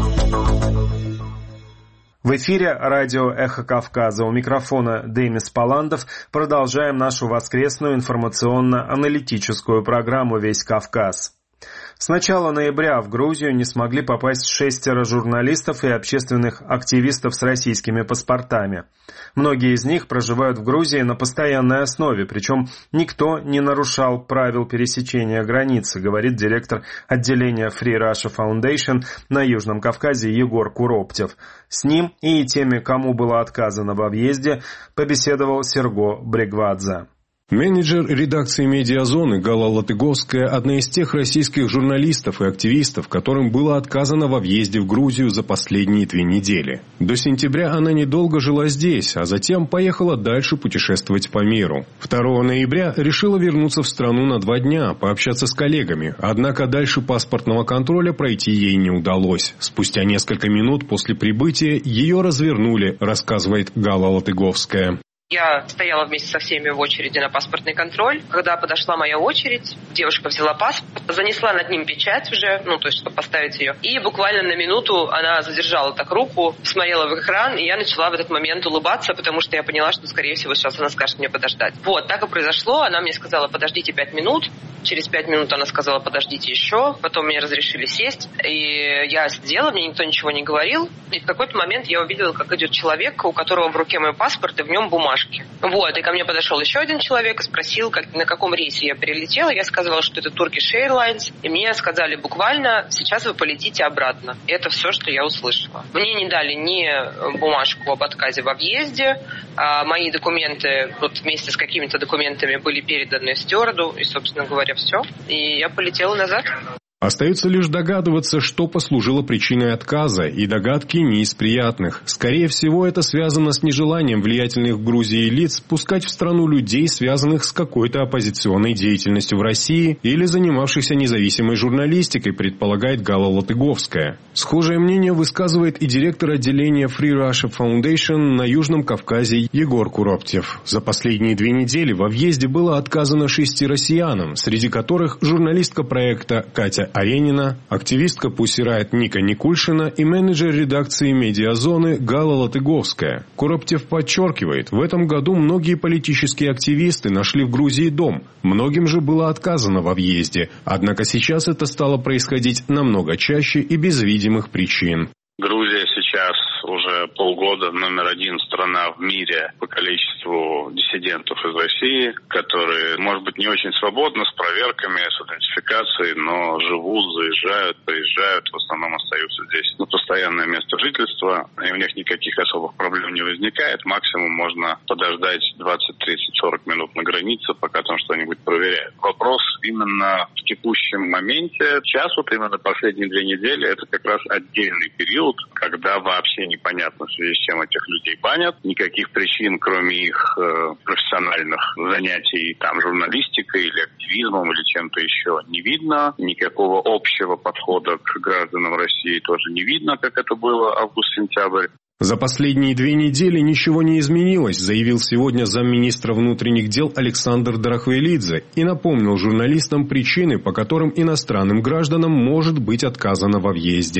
S1: В эфире радио «Эхо Кавказа». У микрофона Демис Паландов. Продолжаем нашу воскресную информационно-аналитическую программу «Весь Кавказ». С начала ноября в Грузию не смогли попасть шестеро журналистов и общественных активистов с российскими паспортами. Многие из них проживают в Грузии на постоянной основе, причем никто не нарушал правил пересечения границы, говорит директор отделения Free Russia Foundation на Южном Кавказе Егор Куроптев. С ним и теми, кому было отказано во въезде, побеседовал Серго Брегвадзе.
S3: Менеджер редакции «Медиазоны» Гала Латыговская – одна из тех российских журналистов и активистов, которым было отказано во въезде в Грузию за последние две недели. До сентября она недолго жила здесь, а затем поехала дальше путешествовать по миру. второго ноября решила вернуться в страну на два дня, пообщаться с коллегами, однако дальше паспортного контроля пройти ей не удалось. Спустя несколько минут после прибытия ее развернули, рассказывает Гала Латыговская.
S14: Я стояла вместе со всеми в очереди на паспортный контроль. Когда подошла моя очередь, девушка взяла паспорт, занесла над ним печать уже, ну, то есть, чтобы поставить ее. И буквально на минуту она задержала так руку, смотрела в экран, и я начала в этот момент улыбаться, потому что я поняла, что, скорее всего, сейчас она скажет мне подождать. Вот, так и произошло. Она мне сказала, подождите пять минут. Через пять минут она сказала, подождите еще. Потом мне разрешили сесть. И я сидела, мне никто ничего не говорил. И в какой-то момент я увидела, как идет человек, у которого в руке мой паспорт, и в нем бумажка. Вот, и ко мне подошел еще один человек и спросил, как, на каком рейсе я прилетела. Я сказала, что это Turkish Airlines. И мне сказали буквально, сейчас вы полетите обратно. И это все, что я услышала. Мне не дали ни бумажку об отказе во въезде. А мои документы, вот вместе с какими-то документами, были переданы стюарду. И, собственно говоря, все. И я полетела назад.
S3: Остается лишь догадываться, что послужило причиной отказа, и догадки не из приятных. Скорее всего, это связано с нежеланием влиятельных в Грузии лиц пускать в страну людей, связанных с какой-то оппозиционной деятельностью в России или занимавшихся независимой журналистикой, предполагает Гала Латыговская. Схожее мнение высказывает и директор отделения Free Russia Foundation на Южном Кавказе Егор Куроптев. За последние две недели во въезде было отказано шести россиянам, среди которых журналистка проекта Катя Аренина, активистка Pussy Riot Ника Никульшина и менеджер редакции «Медиазоны» Гала Латыговская. Куроптев подчеркивает, в этом году многие политические активисты нашли в Грузии дом, многим же было отказано во въезде, однако сейчас это стало происходить намного чаще и без видимых причин.
S15: Грузия сейчас уже полгода номер один страна в мире по количеству диссидентов из России, которые, может быть, не очень свободно, с проверками, с идентификацией, но живут, заезжают, приезжают, в основном остаются здесь на постоянное место жительства, и у них никаких особых проблем не возникает. Максимум можно подождать двадцать, тридцать, сорок минут на границе, пока там что-нибудь проверяют. Вопрос именно в текущем моменте. Сейчас, вот именно последние две недели, это как раз отдельный период, когда вообще непонятно, в связи с чем этих людей банят. Никаких причин, кроме их э, профессиональных занятий там журналистикой или активизмом или чем-то еще, не видно. Никакого общего подхода к гражданам России тоже не видно, как это было август-сентябрь.
S3: За последние две недели ничего не изменилось, заявил сегодня замминистра внутренних дел Александр Дарахвелидзе и напомнил журналистам причины, по которым иностранным гражданам может быть отказано во въезде.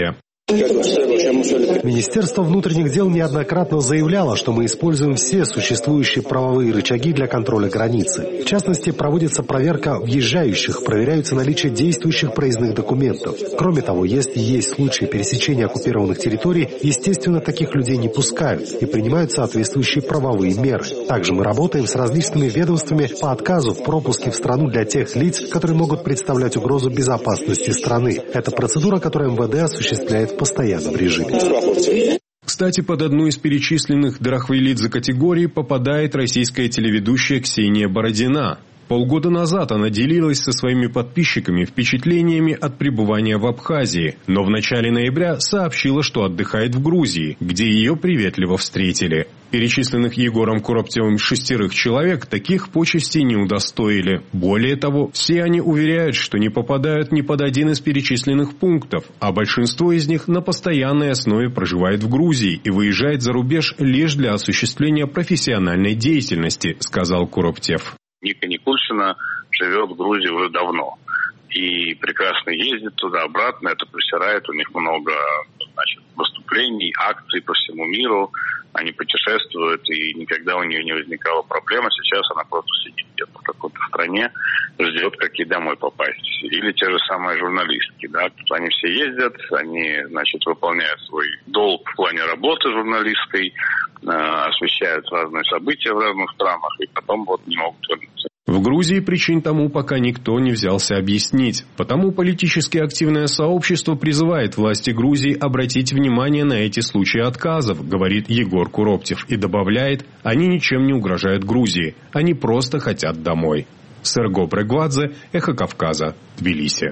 S16: Министерство внутренних дел неоднократно заявляло, что мы используем все существующие правовые рычаги для контроля границы. В частности, проводится проверка въезжающих, проверяются наличие действующих проездных документов. Кроме того, если есть случаи пересечения оккупированных территорий, естественно, таких людей не пускают и принимают соответствующие правовые меры. Также мы работаем с различными ведомствами по отказу в пропуске в страну для тех лиц, которые могут представлять угрозу безопасности страны. Это процедура, которую эм вэ дэ осуществляет в постоянном режиме.
S3: Кстати, под одну из перечисленных Дарахвилидзе категорий попадает российская телеведущая Ксения Бородина. Полгода назад она делилась со своими подписчиками впечатлениями от пребывания в Абхазии, но в начале ноября сообщила, что отдыхает в Грузии, где ее приветливо встретили. Перечисленных Егором Куроптевым шестерых человек таких почестей не удостоили. Более того, все они уверяют, что не попадают ни под один из перечисленных пунктов, а большинство из них на постоянной основе проживает в Грузии и выезжает за рубеж лишь для осуществления профессиональной деятельности, сказал Куроптев.
S15: Ника Никульшина живет в Грузии уже давно. И прекрасно ездит туда-обратно, это присирает. У них много, значит, выступлений, акций по всему миру. Они путешествуют, и никогда у нее не возникала проблема. Сейчас она просто сидит где-то в какой-то стране, ждет, как ей домой попасть. Или те же самые журналистки, да. Они все ездят, они, значит, выполняют свой долг в плане работы журналистской, э, освещают разные события в разных странах, и потом вот не могут вернуться.
S3: В Грузии причин тому пока никто не взялся объяснить. Потому политически активное сообщество призывает власти Грузии обратить внимание на эти случаи отказов, говорит Егор Куроптев, и добавляет, они ничем не угрожают Грузии, они просто хотят домой. Серго Брегвадзе, Эхо Кавказа, Тбилиси.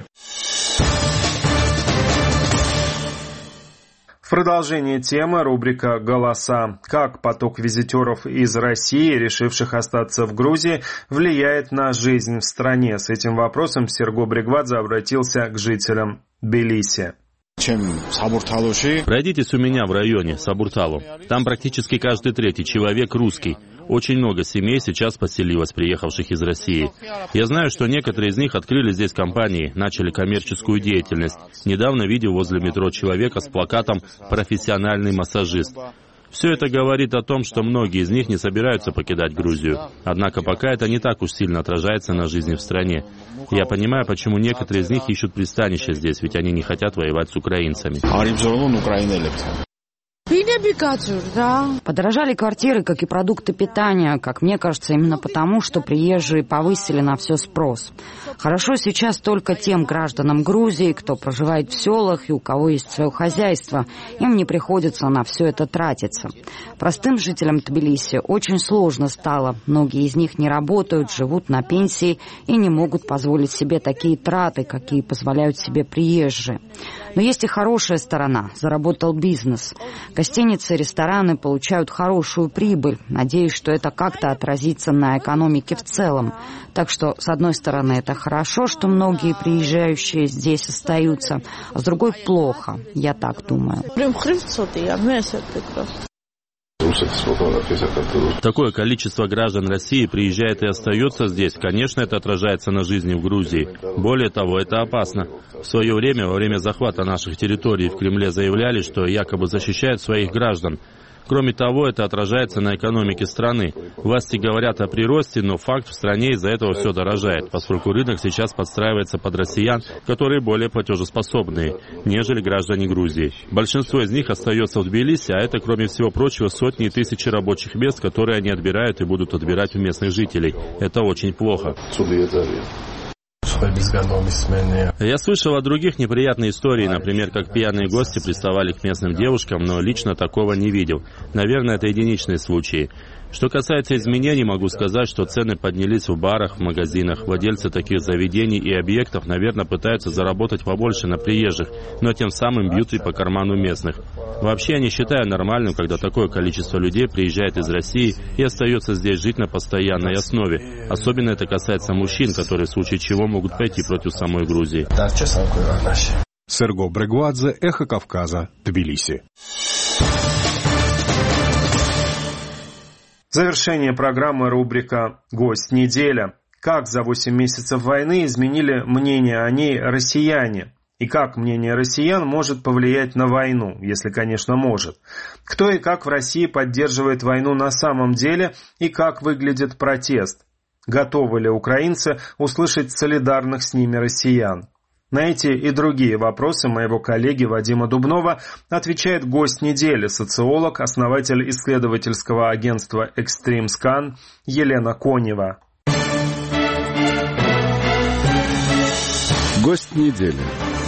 S1: В продолжение темы рубрика «Голоса». Как поток визитеров из России, решивших остаться в Грузии, влияет на жизнь в стране? С этим вопросом Серго Брегвадзе обратился к жителям Тбилиси.
S17: Пройдитесь у меня в районе Сабурталу. Там практически каждый третий человек русский. Очень много семей сейчас поселилось, приехавших из России. Я знаю, что некоторые из них открыли здесь компании, начали коммерческую деятельность. Недавно видел возле метро человека с плакатом «Профессиональный массажист». Все это говорит о том, что многие из них не собираются покидать Грузию. Однако пока это не так уж сильно отражается на жизни в стране. Я понимаю, почему некоторые из них ищут пристанище здесь, ведь они не хотят воевать с украинцами.
S13: Подорожали квартиры, как и продукты питания, как мне кажется, именно потому, что приезжие повысили на все спрос. Хорошо сейчас только тем гражданам Грузии, кто проживает в селах и у кого есть свое хозяйство. Им не приходится на все это тратиться. Простым жителям Тбилиси очень сложно стало. Многие из них не работают, живут на пенсии и не могут позволить себе такие траты, какие позволяют себе приезжие. Но есть и хорошая сторона. Заработал бизнес. Гостиницы, рестораны получают хорошую прибыль. Надеюсь, что это как-то отразится на экономике в целом. Так что, с одной стороны, это хорошо, что многие приезжающие здесь остаются, а с другой плохо. Я так думаю.
S17: Такое количество граждан России приезжает и остается здесь. Конечно, это отражается на жизни в Грузии. Более того, это опасно. В свое время, во время захвата наших территорий в Кремле заявляли, что якобы защищают своих граждан. Кроме того, это отражается на экономике страны. Власти говорят о приросте, но факт, в стране из-за этого все дорожает, поскольку рынок сейчас подстраивается под россиян, которые более платежеспособные, нежели граждане Грузии. Большинство из них остается в Тбилиси, а это, кроме всего прочего, сотни и тысячи рабочих мест, которые они отбирают и будут отбирать у местных жителей. Это очень плохо. Я слышал о других неприятных историях, например, как пьяные гости приставали к местным девушкам, но лично такого не видел. Наверное, это единичные случаи. Что касается изменений, могу сказать, что цены поднялись в барах, в магазинах. Владельцы таких заведений и объектов, наверное, пытаются заработать побольше на приезжих, но тем самым бьют и по карману местных. Вообще, я не считаю нормальным, когда такое количество людей приезжает из России и остается здесь жить на постоянной основе. Особенно это касается мужчин, которые в случае чего могут пойти против самой Грузии.
S3: Серго Брегвадзе, Эхо Кавказа, Тбилиси.
S1: Завершение программы рубрика «Гость недели». Как за восемь месяцев войны изменили мнение о ней россияне? И как мнение россиян может повлиять на войну, если, конечно, может? Кто и как в России поддерживает войну на самом деле и как выглядит протест? Готовы ли украинцы услышать солидарных с ними россиян? На эти и другие вопросы моего коллеги Вадима Дубнова отвечает гость недели, социолог, основатель исследовательского агентства «Экстримскан» Елена Конева.
S18: Гость недели.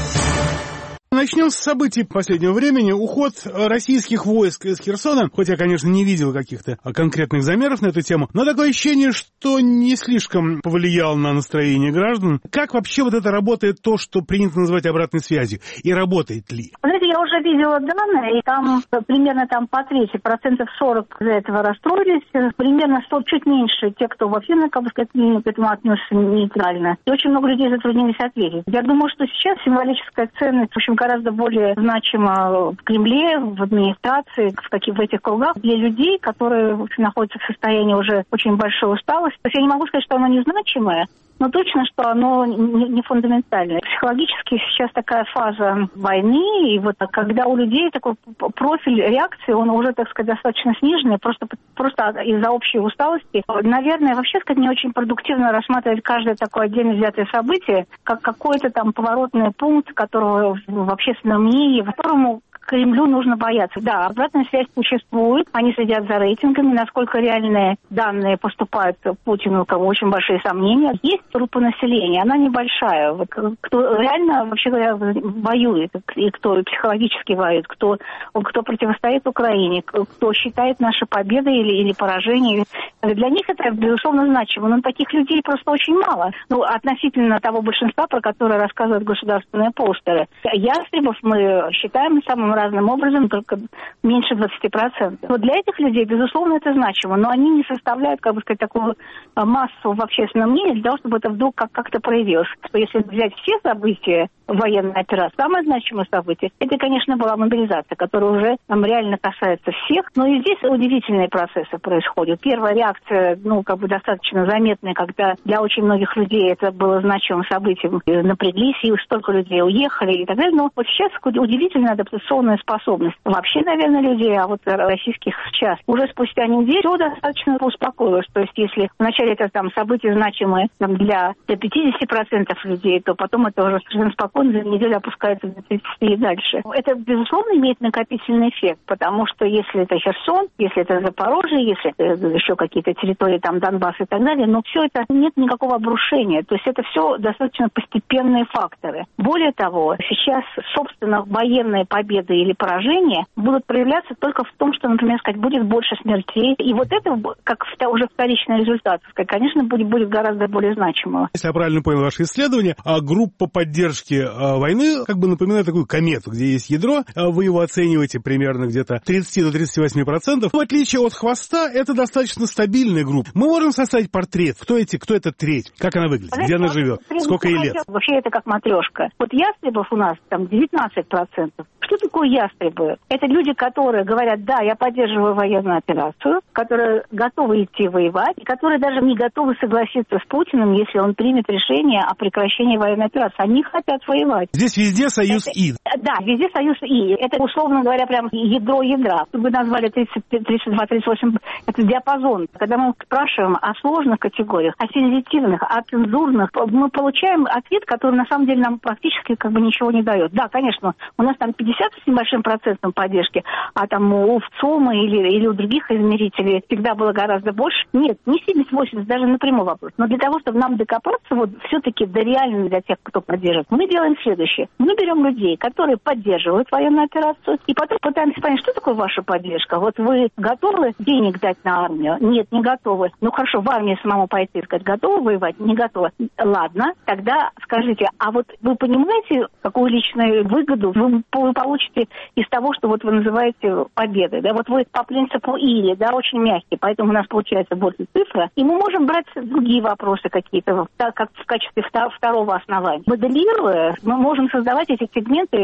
S4: Начнем с событий последнего времени. Уход российских войск из Херсона. Хоть я, конечно, не видел каких-то конкретных замеров на эту тему, но такое ощущение, что не слишком повлиял на настроение граждан. Как вообще вот это работает, то, что принято называть обратной связью? И работает ли?
S19: Знаете, я уже видела данные, и там примерно там по трети, процентов сорок из-за этого расстроились. Примерно сто, чуть меньше те, кто вообще, как бы сказать, к этому отнесся нейтрально. И очень много людей затруднились ответить. Я думаю, что сейчас символическая ценность, в общем, гораздо более значимо в Кремле, в администрации, в, каких, в этих кругах для людей, которые, в общем, находятся в состоянии уже очень большой усталости. То есть я не могу сказать, что оно незначимое, но точно, что оно не, не фундаментальное. Психологически сейчас такая фаза войны, и вот когда у людей такой профиль реакции, он уже, так сказать, достаточно сниженный, просто, просто из-за общей усталости. Наверное, вообще, сказать, не очень продуктивно рассматривать каждое такое отдельно взятое событие, как какой-то там поворотный пункт, которого в общественном мнении, которому Кремлю нужно бояться. Да, обратная связь существует, они следят за рейтингами, насколько реальные данные поступают Путину, у кого очень большие сомнения. Есть группа населения, она небольшая. Вот, кто реально, вообще говоря, воюет, и кто психологически воюет, кто, кто противостоит Украине, кто считает наши победы или, или поражения. Для них это, безусловно, значимо, но таких людей просто очень мало. Ну, относительно того большинства, про которое рассказывают государственные постеры. Ястребов мы считаем самым разным образом, только меньше двадцати процентов. Вот для этих людей, безусловно, это значимо, но они не составляют, как бы сказать, такую массу в общественном мнении для того, чтобы это вдруг как- как-то проявилось. Что если взять все события военной операции, самое значимое событие, это, конечно, была мобилизация, которая уже там реально касается всех. Но и здесь удивительные процессы происходят. Первая реакция, ну, как бы достаточно заметная, когда для очень многих людей это было значимым событием, напряглись, и столько людей уехали и так далее. Но вот сейчас удивительная адаптационная способность вообще, наверное, людей, а вот российских сейчас. Уже спустя неделю все достаточно успокоилось. То есть, если вначале это там события значимые там, для, для пятидесяти процентов людей, то потом это уже совершенно спокойно за неделю опускается до тридцати и дальше. Это, безусловно, имеет накопительный эффект, потому что если это Херсон, если это Запорожье, если это еще какие-то территории, там, Донбасс и так далее, но все это нет никакого обрушения. То есть, это все достаточно постепенные факторы. Более того, сейчас, собственно, военные победы или поражения будут проявляться только в том, что, например, сказать, будет больше смертей. И вот это, как уже вторичный результат, сказать, конечно, будет, будет гораздо более значимым.
S4: Если я правильно понял ваше исследование, а группа поддержки а, войны как бы напоминает такую комету, где есть ядро, а вы его оцениваете примерно где-то тридцать до тридцати восьми процентов. В отличие от хвоста, это достаточно стабильная группа. Мы можем составить портрет, кто эти, кто эта треть, как она выглядит, знаете, где она живет, сколько ей лет.
S19: Вообще это как матрешка. Вот ястребов у нас там девятнадцать процентов. Что такое ястребы? Это люди, которые говорят, да, я поддерживаю военную операцию, которые готовы идти воевать, и которые даже не готовы согласиться с Путиным, если он примет решение о прекращении военной операции. Они хотят воевать.
S4: Здесь везде союз
S19: это,
S4: И.
S19: Да, везде союз И. Это, условно говоря, прям ядро ядра. Вы назвали тридцать, тридцать два тридцать восемь, это диапазон. Когда мы спрашиваем о сложных категориях, о сензитивных, о цензурных, мы получаем ответ, который на самом деле нам практически как бы ничего не дает. Да, конечно, у нас там пятьдесят с небольшим процентом поддержки, а там у ЦОМа или, или у других измерителей всегда было гораздо больше. Нет, не семьдесят-восемьдесят, даже напрямую вопрос. Но для того, чтобы нам докопаться вот все-таки до реально для тех, кто поддерживает, мы делаем следующее. Мы берем людей, которые поддерживают военную операцию, и потом пытаемся понять, что такое ваша поддержка. Вот вы готовы денег дать на армию? Нет, не готовы. Ну хорошо, в армию самому пойти, сказать, готовы воевать? Не готовы. Ладно, тогда скажите, а вот вы понимаете, какую личную выгоду вы получите из того, что вот вы называете победой? Да? Вот вы по принципу или, да, очень мягкий, поэтому у нас получается больше цифра, и мы можем брать другие вопросы какие-то, так как в качестве второго основания. Моделируя, мы можем создавать эти сегменты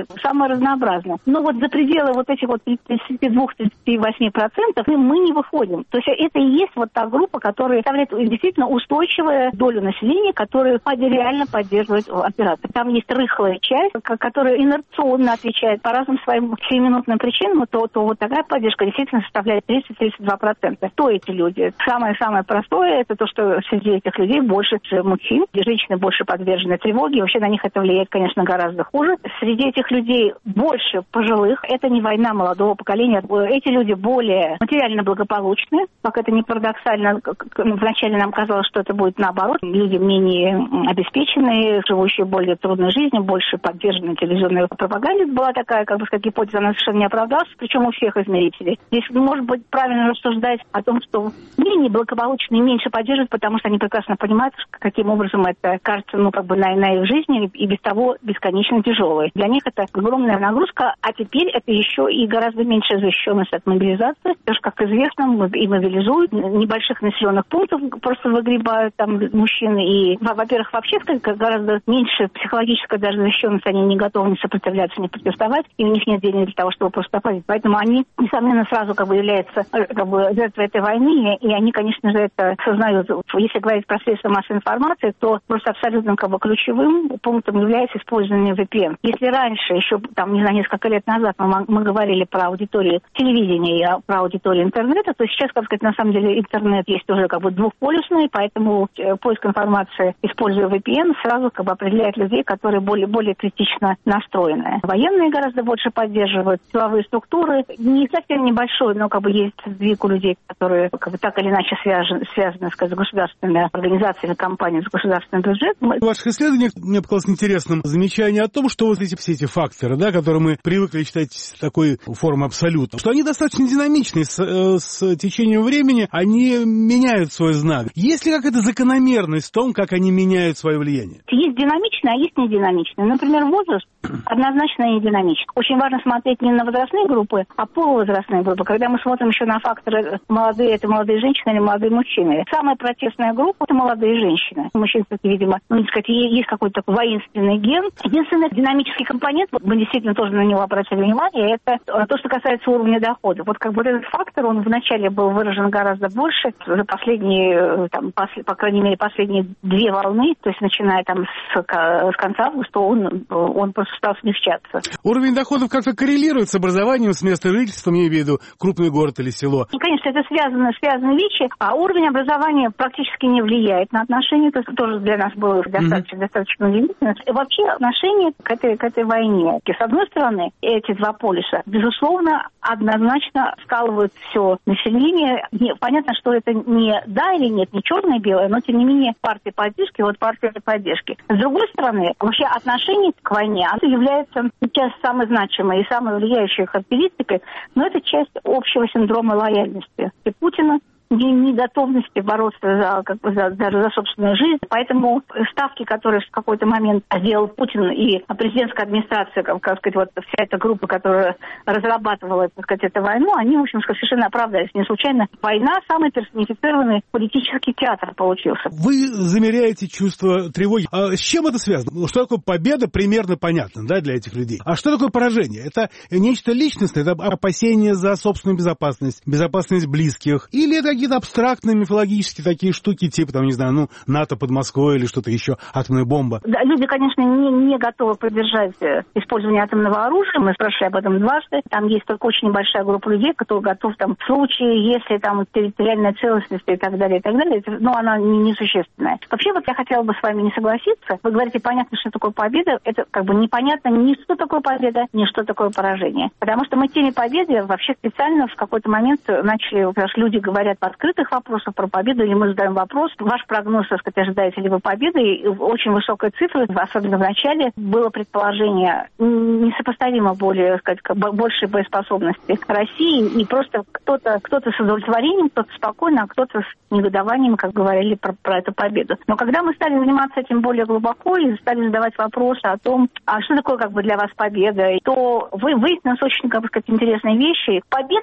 S19: люди самые разнообразные. Но вот за пределы вот этих вот тридцати двух — тридцати восьми процентов мы не выходим. То есть это и есть вот та группа, которая составляет действительно устойчивую долю населения, которая реально поддерживает операцию. Там есть рыхлая часть, которая инерционно отвечает по разным своим семиминутным причинам, то, то вот такая поддержка действительно составляет тридцать — тридцать два процента. Кто эти люди? Самое-самое простое, это то, что среди этих людей больше мужчин, женщины больше подвержены тревоге, вообще на них это влияет, конечно, гораздо хуже. Среди этих людей больше пожилых, это не война молодого поколения, эти люди более материально благополучны, как это не парадоксально, вначале нам казалось, что это будет наоборот, люди менее обеспеченные, живущие более трудной жизнью, больше подвержены телевизионной пропаганде. Была такая, как бы сказать, гипотеза, она совершенно не оправдалась, причем у всех измерителей. Здесь, может быть, правильно рассуждать о том, что менее благополучные меньше поддерживают, потому что они прекрасно понимают, каким образом это кажется, ну, как бы на, на их жизни и без того бесконечно тяжелой. Для них это огромная нагрузка, а теперь это еще и гораздо меньшая защищенность от мобилизации. Потому что, как известно, и мобилизуют, небольших населенных пунктов просто выгребают там мужчины. И, во-первых, вообще гораздо меньше психологической даже защищенности, они не готовы не сопротивляться, не протестовать, и у них нет денег для того, чтобы просто опозить. Поэтому они, несомненно, сразу как бы являются как бы жертвой этой войны, и они, конечно же, это осознают. Если говорить про средства массовой информации, то просто абсолютно как бы ключевым пунктом является использование ви пи эн. Если раньше, еще там, не знаю, несколько лет назад мы, мы говорили про аудиторию телевидения и про аудиторию интернета, то сейчас, как сказать, на самом деле интернет есть уже как бы двухполюсный, поэтому поиск информации, используя ви пи эн, сразу как бы определяет людей, которые более, более критично настроены. Военные гораздо больше поддерживают, силовые структуры, не совсем небольшой, но как бы есть сдвиг у людей, которые как бы так или иначе связаны, связаны сказать, с государственными организациями, компаниями, с государственным бюджетом.
S4: В ваших исследованиях мне показалось интересным замечание о том, что вот эти все эти факторы, да, которые мы привыкли считать такой формой абсолютно, что они достаточно динамичны, с, с течением времени они меняют свой знак. Есть ли какая-то закономерность в том, как они меняют свое влияние?
S19: Есть динамичные, а есть нединамичные. Например, возраст однозначно не динамичный. Очень важно смотреть не на возрастные группы, а полувозрастные группы. Когда мы смотрим еще на факторы молодые, это молодые женщины или молодые мужчины. Самая протестная группа – это молодые женщины. Мужчин, кстати, видимо, ну, не сказать, есть какой-то такой воинственный ген. Единственный динамический компонент, мы действительно тоже на него обратили внимание, это то, что касается уровня дохода. Вот как бы этот фактор, он вначале был выражен гораздо больше. За последние, там, после, по крайней мере, последние две волны, то есть начиная там с, с конца августа, он, он просто стал смягчаться.
S4: Уровень доходов как-то коррелирует с образованием, с местом жительства, я имею в виду крупный город или село?
S19: И, конечно, это связано, связаны вещи, а уровень образования практически не влияет на отношения, то есть тоже для нас было достаточно, mm-hmm. достаточно удивительно. И вообще отношение к этой, к этой войне. С одной стороны, эти два полюса, безусловно, однозначно скалывают все население. Не, понятно, что это не да или нет, не черное и белое, но тем не менее партия поддержки, вот партия поддержки. С другой стороны, вообще отношение к войне, оно является сейчас самой значимой и самой влияющей характеристикой, но это часть общего синдрома лояльности и Путина, неготовности бороться за, как бы, за, даже за собственную жизнь. Поэтому ставки, которые в какой-то момент сделал Путин и президентская администрация, как, как сказать, вот вся эта группа, которая разрабатывала, так сказать, эту войну, они, в общем, совершенно оправдались. Не случайно война — самый персонифицированный политический театр получился.
S4: Вы замеряете чувство тревоги. А с чем это связано? Что такое победа, примерно понятно, да, для этих людей. А что такое поражение? Это нечто личностное, это опасение за собственную безопасность, безопасность близких, или это какие-то абстрактные мифологические такие штуки, типа, там, не знаю, ну, НАТО под Москвой или что-то еще, атомная бомба?
S19: Да, люди, конечно, не, не готовы поддержать использование атомного оружия. Мы спрашивали об этом дважды. Там есть только очень небольшая группа людей, которые готовы там в случае, если там территориальная целостность и так далее, и так далее, но она несущественная. Вообще, вот я хотела бы с вами не согласиться. Вы говорите, понятно, что такое победа. Это как бы непонятно ни что такое победа, ни что такое поражение. Потому что мы теме победы вообще специально в какой-то момент начали, потому что люди говорят по открытых вопросов про победу, или мы задаем вопрос, ваш прогноз, так сказать, ожидаете ли вы победы? И очень высокая цифра, особенно в начале, было предположение несопоставимо более, сказать, большей боеспособности России, и просто кто-то, кто-то с удовлетворением, кто-то спокойно, а кто-то с негодованием, как говорили про, про эту победу. Но когда мы стали заниматься этим более глубоко и стали задавать вопросы о том, а что такое как бы для вас победа, то вы выяснилось очень, как бы сказать, интересные вещи. Победа —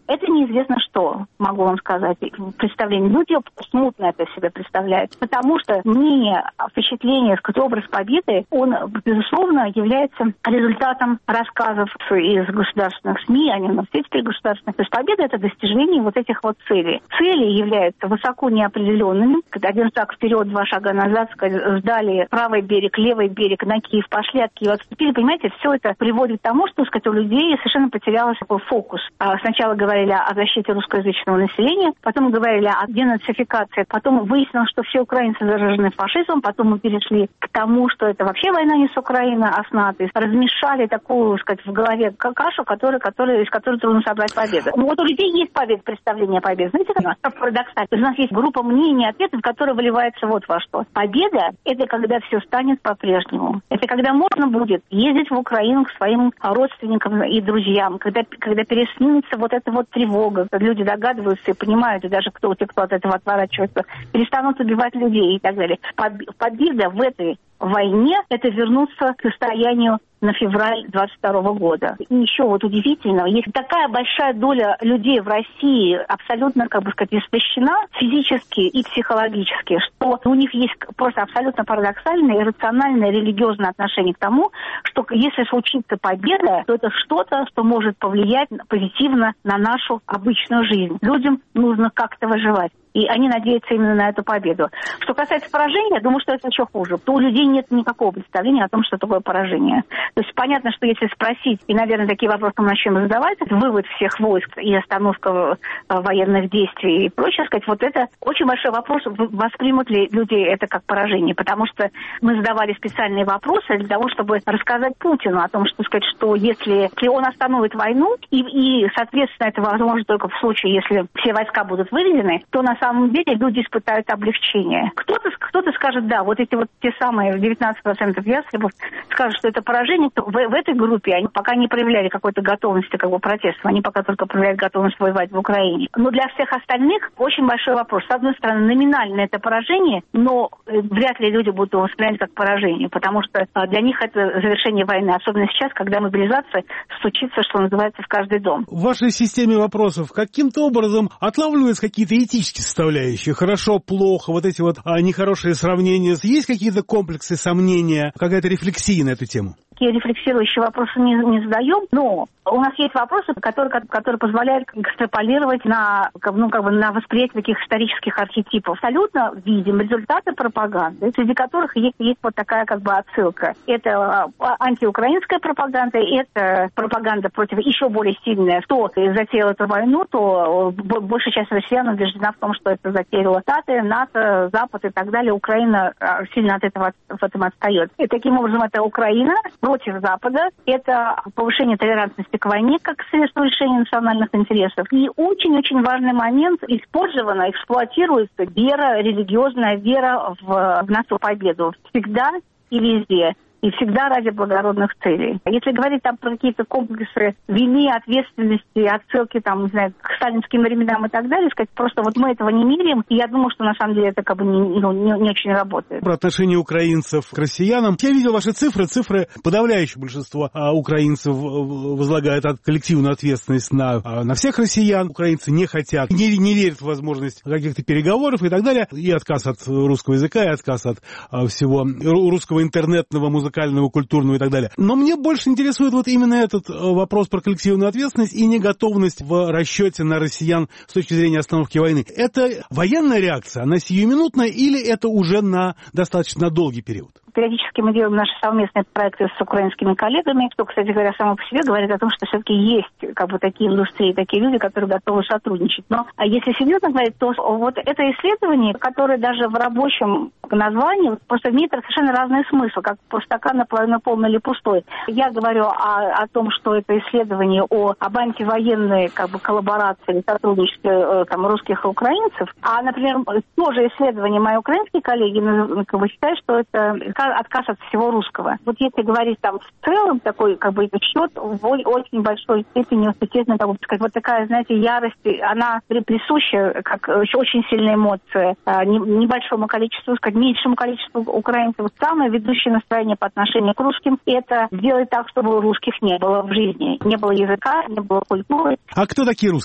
S19: это неизвестно что, могу вам сказать. Представление. Люди смутно это себе представляют. Потому что мнение, впечатление, сказать, образ победы, он, безусловно, является результатом рассказов из государственных СМИ, а не носителей государственных. То есть победа – это достижение вот этих вот целей. Цели являются высоко неопределенными. Один шаг вперед, два шага назад, сказать, сдали правый берег, левый берег, на Киев пошли, от Киева отступили. Понимаете, все это приводит к тому, что, сказать, у людей совершенно потерялся такой фокус. Сначала говорили о защите русскоязычного населения, потом говорили о денацификации, потом выяснилось, что все украинцы заражены фашизмом, потом мы перешли к тому, что это вообще война не с Украиной, а с НАТО. Размешали такую, сказать, в голове кашу, которая, которая, из которой трудно собрать победу. Ну, вот у людей есть победа, представление о победе. Знаете, как парадоксально? У нас есть группа мнений и ответов, которые выливаются вот во что. Победа – это когда все станет по-прежнему. Это когда можно будет ездить в Украину к своим родственникам и друзьям, когда, когда переснимется вот эта вот тревога, когда люди догадываются и понимают, и даже кто, те, кто от этого отворачивается, перестанут убивать людей и так далее. Победа в этой войне – это вернуться к состоянию на февраль двадцать второго года. И еще вот удивительно, есть такая большая доля людей в России абсолютно, как бы сказать, истощена физически и психологически, что у них есть просто абсолютно парадоксальное, иррациональное, религиозное отношение к тому, что если случится победа, то это что-то, что может повлиять позитивно на нашу обычную жизнь. Людям нужно как-то выживать. И они надеются именно на эту победу. Что касается поражения, я думаю, что это еще хуже. То у людей нет никакого представления о том, что такое поражение. То есть понятно, что если спросить, и, наверное, такие вопросы мы начнем задавать, вывод всех войск и остановка военных действий и прочее, сказать, вот это очень большой вопрос, воспримут ли люди это как поражение. Потому что мы задавали специальные вопросы для того, чтобы рассказать Путину о том, что, сказать, что если, если он остановит войну, и, и, соответственно, это возможно только в случае, если все войска будут выведены, то на самом деле люди испытают облегчение. Кто-то, кто-то скажет, да, вот эти вот те самые девятнадцать процентов ястребов скажут, что это поражение, то в, в этой группе они пока не проявляли какой-то готовности, как бы протеста, они пока только проявляют готовность воевать в Украине. Но для всех остальных очень большой вопрос. С одной стороны, номинально это поражение, но вряд ли люди будут его воспринимать как поражение, потому что для них это завершение войны, особенно сейчас, когда мобилизация стучится, что называется, в каждый дом.
S4: В вашей системе вопросов каким-то образом отлавливаются какие-то этические составляющие? Хорошо, плохо, вот эти вот а, нехорошие сравнения. Есть какие-то комплексы, сомнения, какая-то рефлексия на эту тему?
S19: Такие рефлексирующие вопросы не, не задаем, но у нас есть вопросы, которые, которые позволяют экстраполировать на, ну, как бы на восприятие таких исторических архетипов. Абсолютно видим результаты пропаганды, среди которых есть, есть вот такая как бы отсылка. Это антиукраинская пропаганда, это пропаганда против еще более сильная. Кто затеял эту войну, то большая часть россиян убеждена в том, что это затеяла Штаты, НАТО, Запад и так далее. Украина сильно от этого в этом отстает. И таким образом это Украина против Запада, это повышение толерантности к войне как средство решения национальных интересов. И очень-очень важный момент, использована, эксплуатируется вера, религиозная вера в, в нашу победу. Всегда и везде. И всегда ради благородных целей. Если говорить там про какие-то комплексы вины, ответственности, отсылки там, не знаю, к сталинским временам и так далее, сказать, просто вот мы этого не меряем, и я думаю, что на самом деле это как бы не, ну, не, не очень работает.
S4: Про отношение украинцев к россиянам. Я видел ваши цифры. Цифры подавляющее большинство а, украинцев возлагают от, коллективную ответственность на, а, на всех россиян. Украинцы не хотят, не, не верят в возможность каких-то переговоров и так далее. И отказ от русского языка, и отказ от а, всего русского интернетного музыкального, музыкального, культурного и так далее. Но мне больше интересует вот именно этот вопрос про коллективную ответственность и неготовность в расчете на россиян с точки зрения остановки войны. Это военная реакция, она сиюминутная или это уже на достаточно долгий период?
S19: Периодически мы делаем наши совместные проекты с украинскими коллегами, что, кстати говоря, само по себе говорит о том, что все-таки есть как бы такие индустрии, такие люди, которые готовы сотрудничать. Но а если серьезно говорить, то вот это исследование, которое даже в рабочем названии просто имеет совершенно разный смысл, как стакан наполовину полный или пустой. Я говорю о, о том, что это исследование о, об антивоенной как бы коллаборации, сотрудничестве там, русских и украинцев, а, например, тоже исследование мои украинские коллеги как бы, считают, что это отказ от всего русского. Вот если говорить там в целом, такой как бы счет в очень большой степени, естественно, так, как вот такая, знаете, ярость, она присуща, как очень сильная эмоция небольшому количеству, сказать, меньшему количеству украинцев. Самое ведущее настроение по отношению к русским – это сделать так, чтобы русских не было в жизни. Не было языка, не было культуры.
S4: А кто такие русские?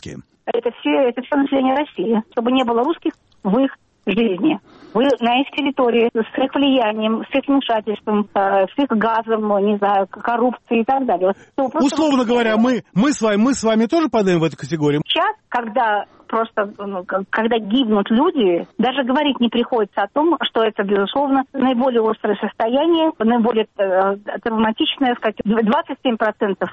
S19: это все, это все население России, чтобы не было русских в их жизни. Вы на их территории с их влиянием, с их вмешательством, с их газом, не знаю, коррупцией и так далее.
S4: Условно просто... говоря, мы, мы, с вами, мы с вами тоже падаем в эту категорию?
S19: Сейчас, когда просто, ну, когда гибнут люди, даже говорить не приходится о том, что это, безусловно, наиболее острое состояние, наиболее э, травматичное, сказать, двадцать семь процентов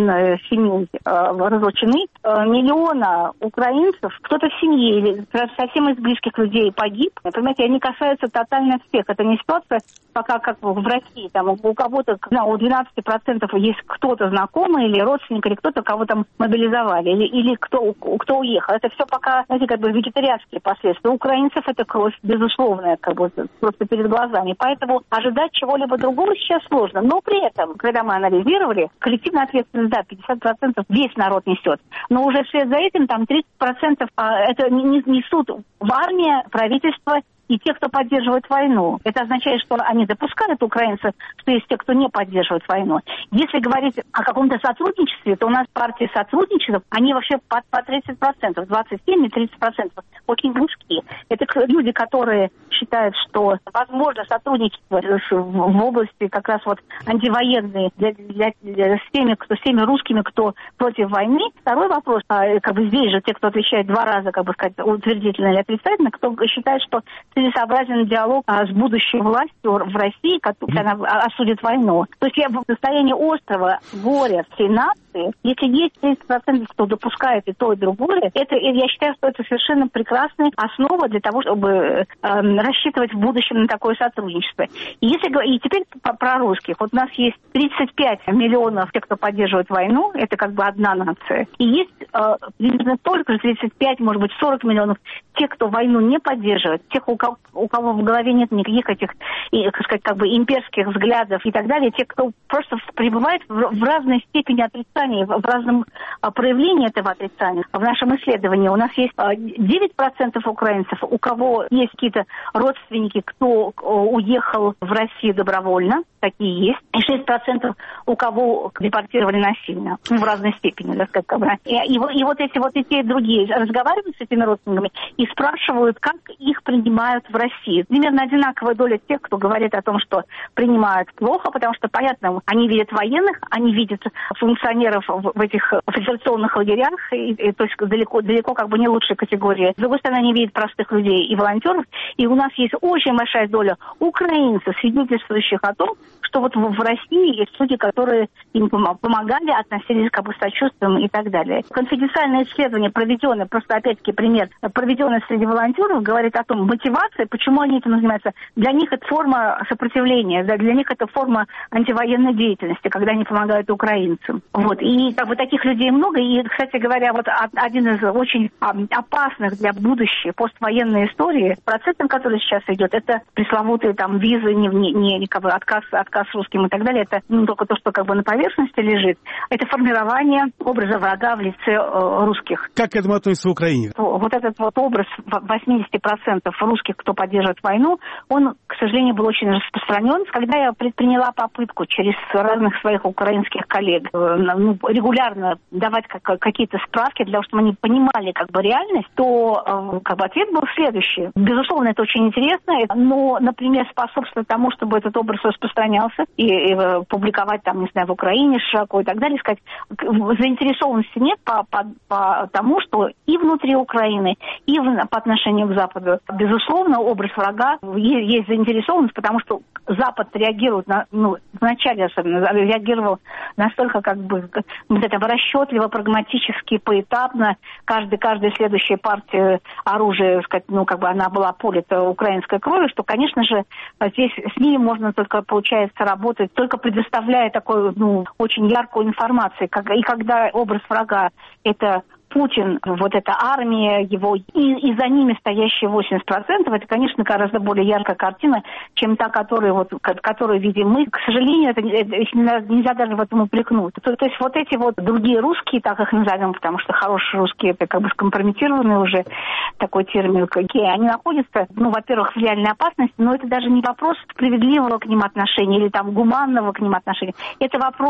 S19: семей э, разлучены, э, миллиона украинцев, кто-то в семье или совсем из близких людей погиб. Понимаете, они касаются тотально всех. Это не ситуация, пока как в России, там у кого-то, ну, у двенадцати процентов есть кто-то знакомый или родственник, или кто-то, кого там мобилизовали, или, или кто, кто уехал. Это все пока, знаете, как бы вегетарианские последствия. У украинцев это кровь безусловная, как бы просто перед глазами. Поэтому ожидать чего-либо другого сейчас сложно. Но при этом, когда мы анализировали, коллективная ответственность, да, пятьдесят процентов весь народ несет. Но уже вслед за этим там тридцать процентов а, это несут в армии, правительство и те, кто поддерживает войну. Это означает, что они допускают, украинцы, что есть те, кто не поддерживает войну. Если говорить о каком-то сотрудничестве, то у нас партии сотрудничества, они вообще по, по тридцать процентов, двадцать семь и тридцать процентов, очень близки. Это люди, которые считают, что возможно сотрудничество в области как раз вот антивоенной для, для, для, с, теми, кто, с теми русскими, кто против войны. Второй вопрос, как бы здесь же те, кто отвечает два раза, как бы сказать, утвердительно или отрицательно, кто считает, что целесообразен диалог а, с будущей властью в России, которая она осудит войну. То есть я в состоянии острого горя всей нации, если есть тридцать процентов, кто допускает и то, и другое, это, я считаю, что это совершенно прекрасная основа для того, чтобы э, рассчитывать в будущем на такое сотрудничество. И, если, и теперь про русских. Вот у нас есть тридцать пять миллионов тех, кто поддерживает войну, это как бы одна нация. И есть э, примерно столько же, тридцать пять, может быть, сорок миллионов тех, кто войну не поддерживает, тех, у кого у кого в голове нет никаких этих, так сказать, как бы имперских взглядов и так далее, те, кто просто пребывает в, в разной степени отрицания, в, в разном а, проявлении этого отрицания. В нашем исследовании у нас есть а, девять процентов украинцев, у кого есть какие-то родственники, кто а, уехал в Россию добровольно, такие есть, и шесть процентов у кого депортировали насильно, ну, в разной степени, так сказать. Как бы. И, и, и вот эти вот и те, и другие разговаривают с этими родственниками и спрашивают, как их принимают в России. Примерно одинаковая доля тех, кто говорит о том, что принимают плохо, потому что, понятно, они видят военных, они видят функционеров в, в этих федерационных лагерях, и, и, то есть далеко, далеко как бы не лучшей категории. С другой стороны, они видят простых людей и волонтеров, и у нас есть очень большая доля украинцев, свидетельствующих о том, что вот в России есть люди, которые им помогали, относились как бы с сочувствием и так далее. Конфиденциальное исследование, проведенное, просто опять-таки пример, проведенное среди волонтеров, говорит о том, мотивация, почему они этим занимаются. Для них это форма сопротивления, для них это форма антивоенной деятельности, когда они помогают украинцам. Вот. И как бы таких людей много. И, кстати говоря, вот один из очень опасных для будущей поствоенной истории, процессом, который сейчас идет, это пресловутые там визы, не, не, не как бы отказ, отказ русским и так далее. Это не только то, что как бы на поверхности лежит, это формирование образа врага в лице э, русских.
S4: Как к этому относится в Украине?
S19: Вот этот вот образ восемьдесят процентов русских, кто поддерживает войну, он, к сожалению, был очень распространен. Когда я предприняла попытку через разных своих украинских коллег ну, регулярно давать как, какие-то справки для того, чтобы они понимали как бы реальность, то как бы ответ был следующий. Безусловно, это очень интересно, но, например, способствует тому, чтобы этот образ распространялся и, и публиковать там, не знаю, в Украине широко и так далее, сказать, заинтересованности нет по, по, по тому, что и внутри Украины, и в, по отношению к Западу, безусловно, образ врага, есть, есть заинтересованность, потому что Запад реагирует, на, ну, вначале особенно, реагировал настолько как бы вот это расчетливо, прагматически, поэтапно. Каждый, каждая следующая партия оружия, сказать, ну, как бы она была полита украинской кровью, что, конечно же, здесь с ней можно только, получается, работать, только предоставляя такую, ну, очень яркую информацию. И когда образ врага — это Путин, вот эта армия его, и, и за ними стоящие восемьдесят процентов, это, конечно, гораздо более яркая картина, чем та, которую, вот, которую видим мы. К сожалению, это, это нельзя даже в этом упрекнуть. То, то есть вот эти вот другие русские, так их назовем, потому что хорошие русские, это как бы скомпрометированный уже такой термин, какие они находятся, ну, во-первых, в реальной опасности, но это даже не вопрос справедливого к ним отношения или там гуманного к ним отношения. Это вопрос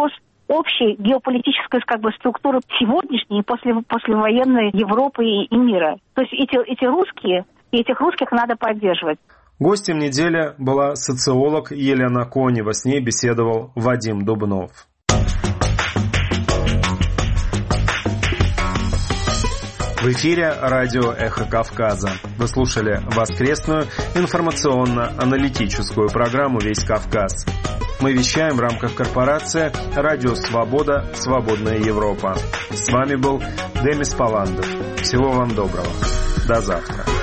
S19: общей геополитической как бы структуры сегодняшней и после, послевоенной Европы и, и мира. То есть эти, эти русские, и этих русских надо поддерживать.
S1: Гостем недели была социолог Елена Конева. С ней беседовал Вадим Дубнов. В эфире радио «Эхо Кавказа». Вы слушали воскресную информационно-аналитическую программу «Весь Кавказ». Мы вещаем в рамках корпорации «Радио Свобода. Свободная Европа». С вами был Демис Паландов. Всего вам доброго. До завтра.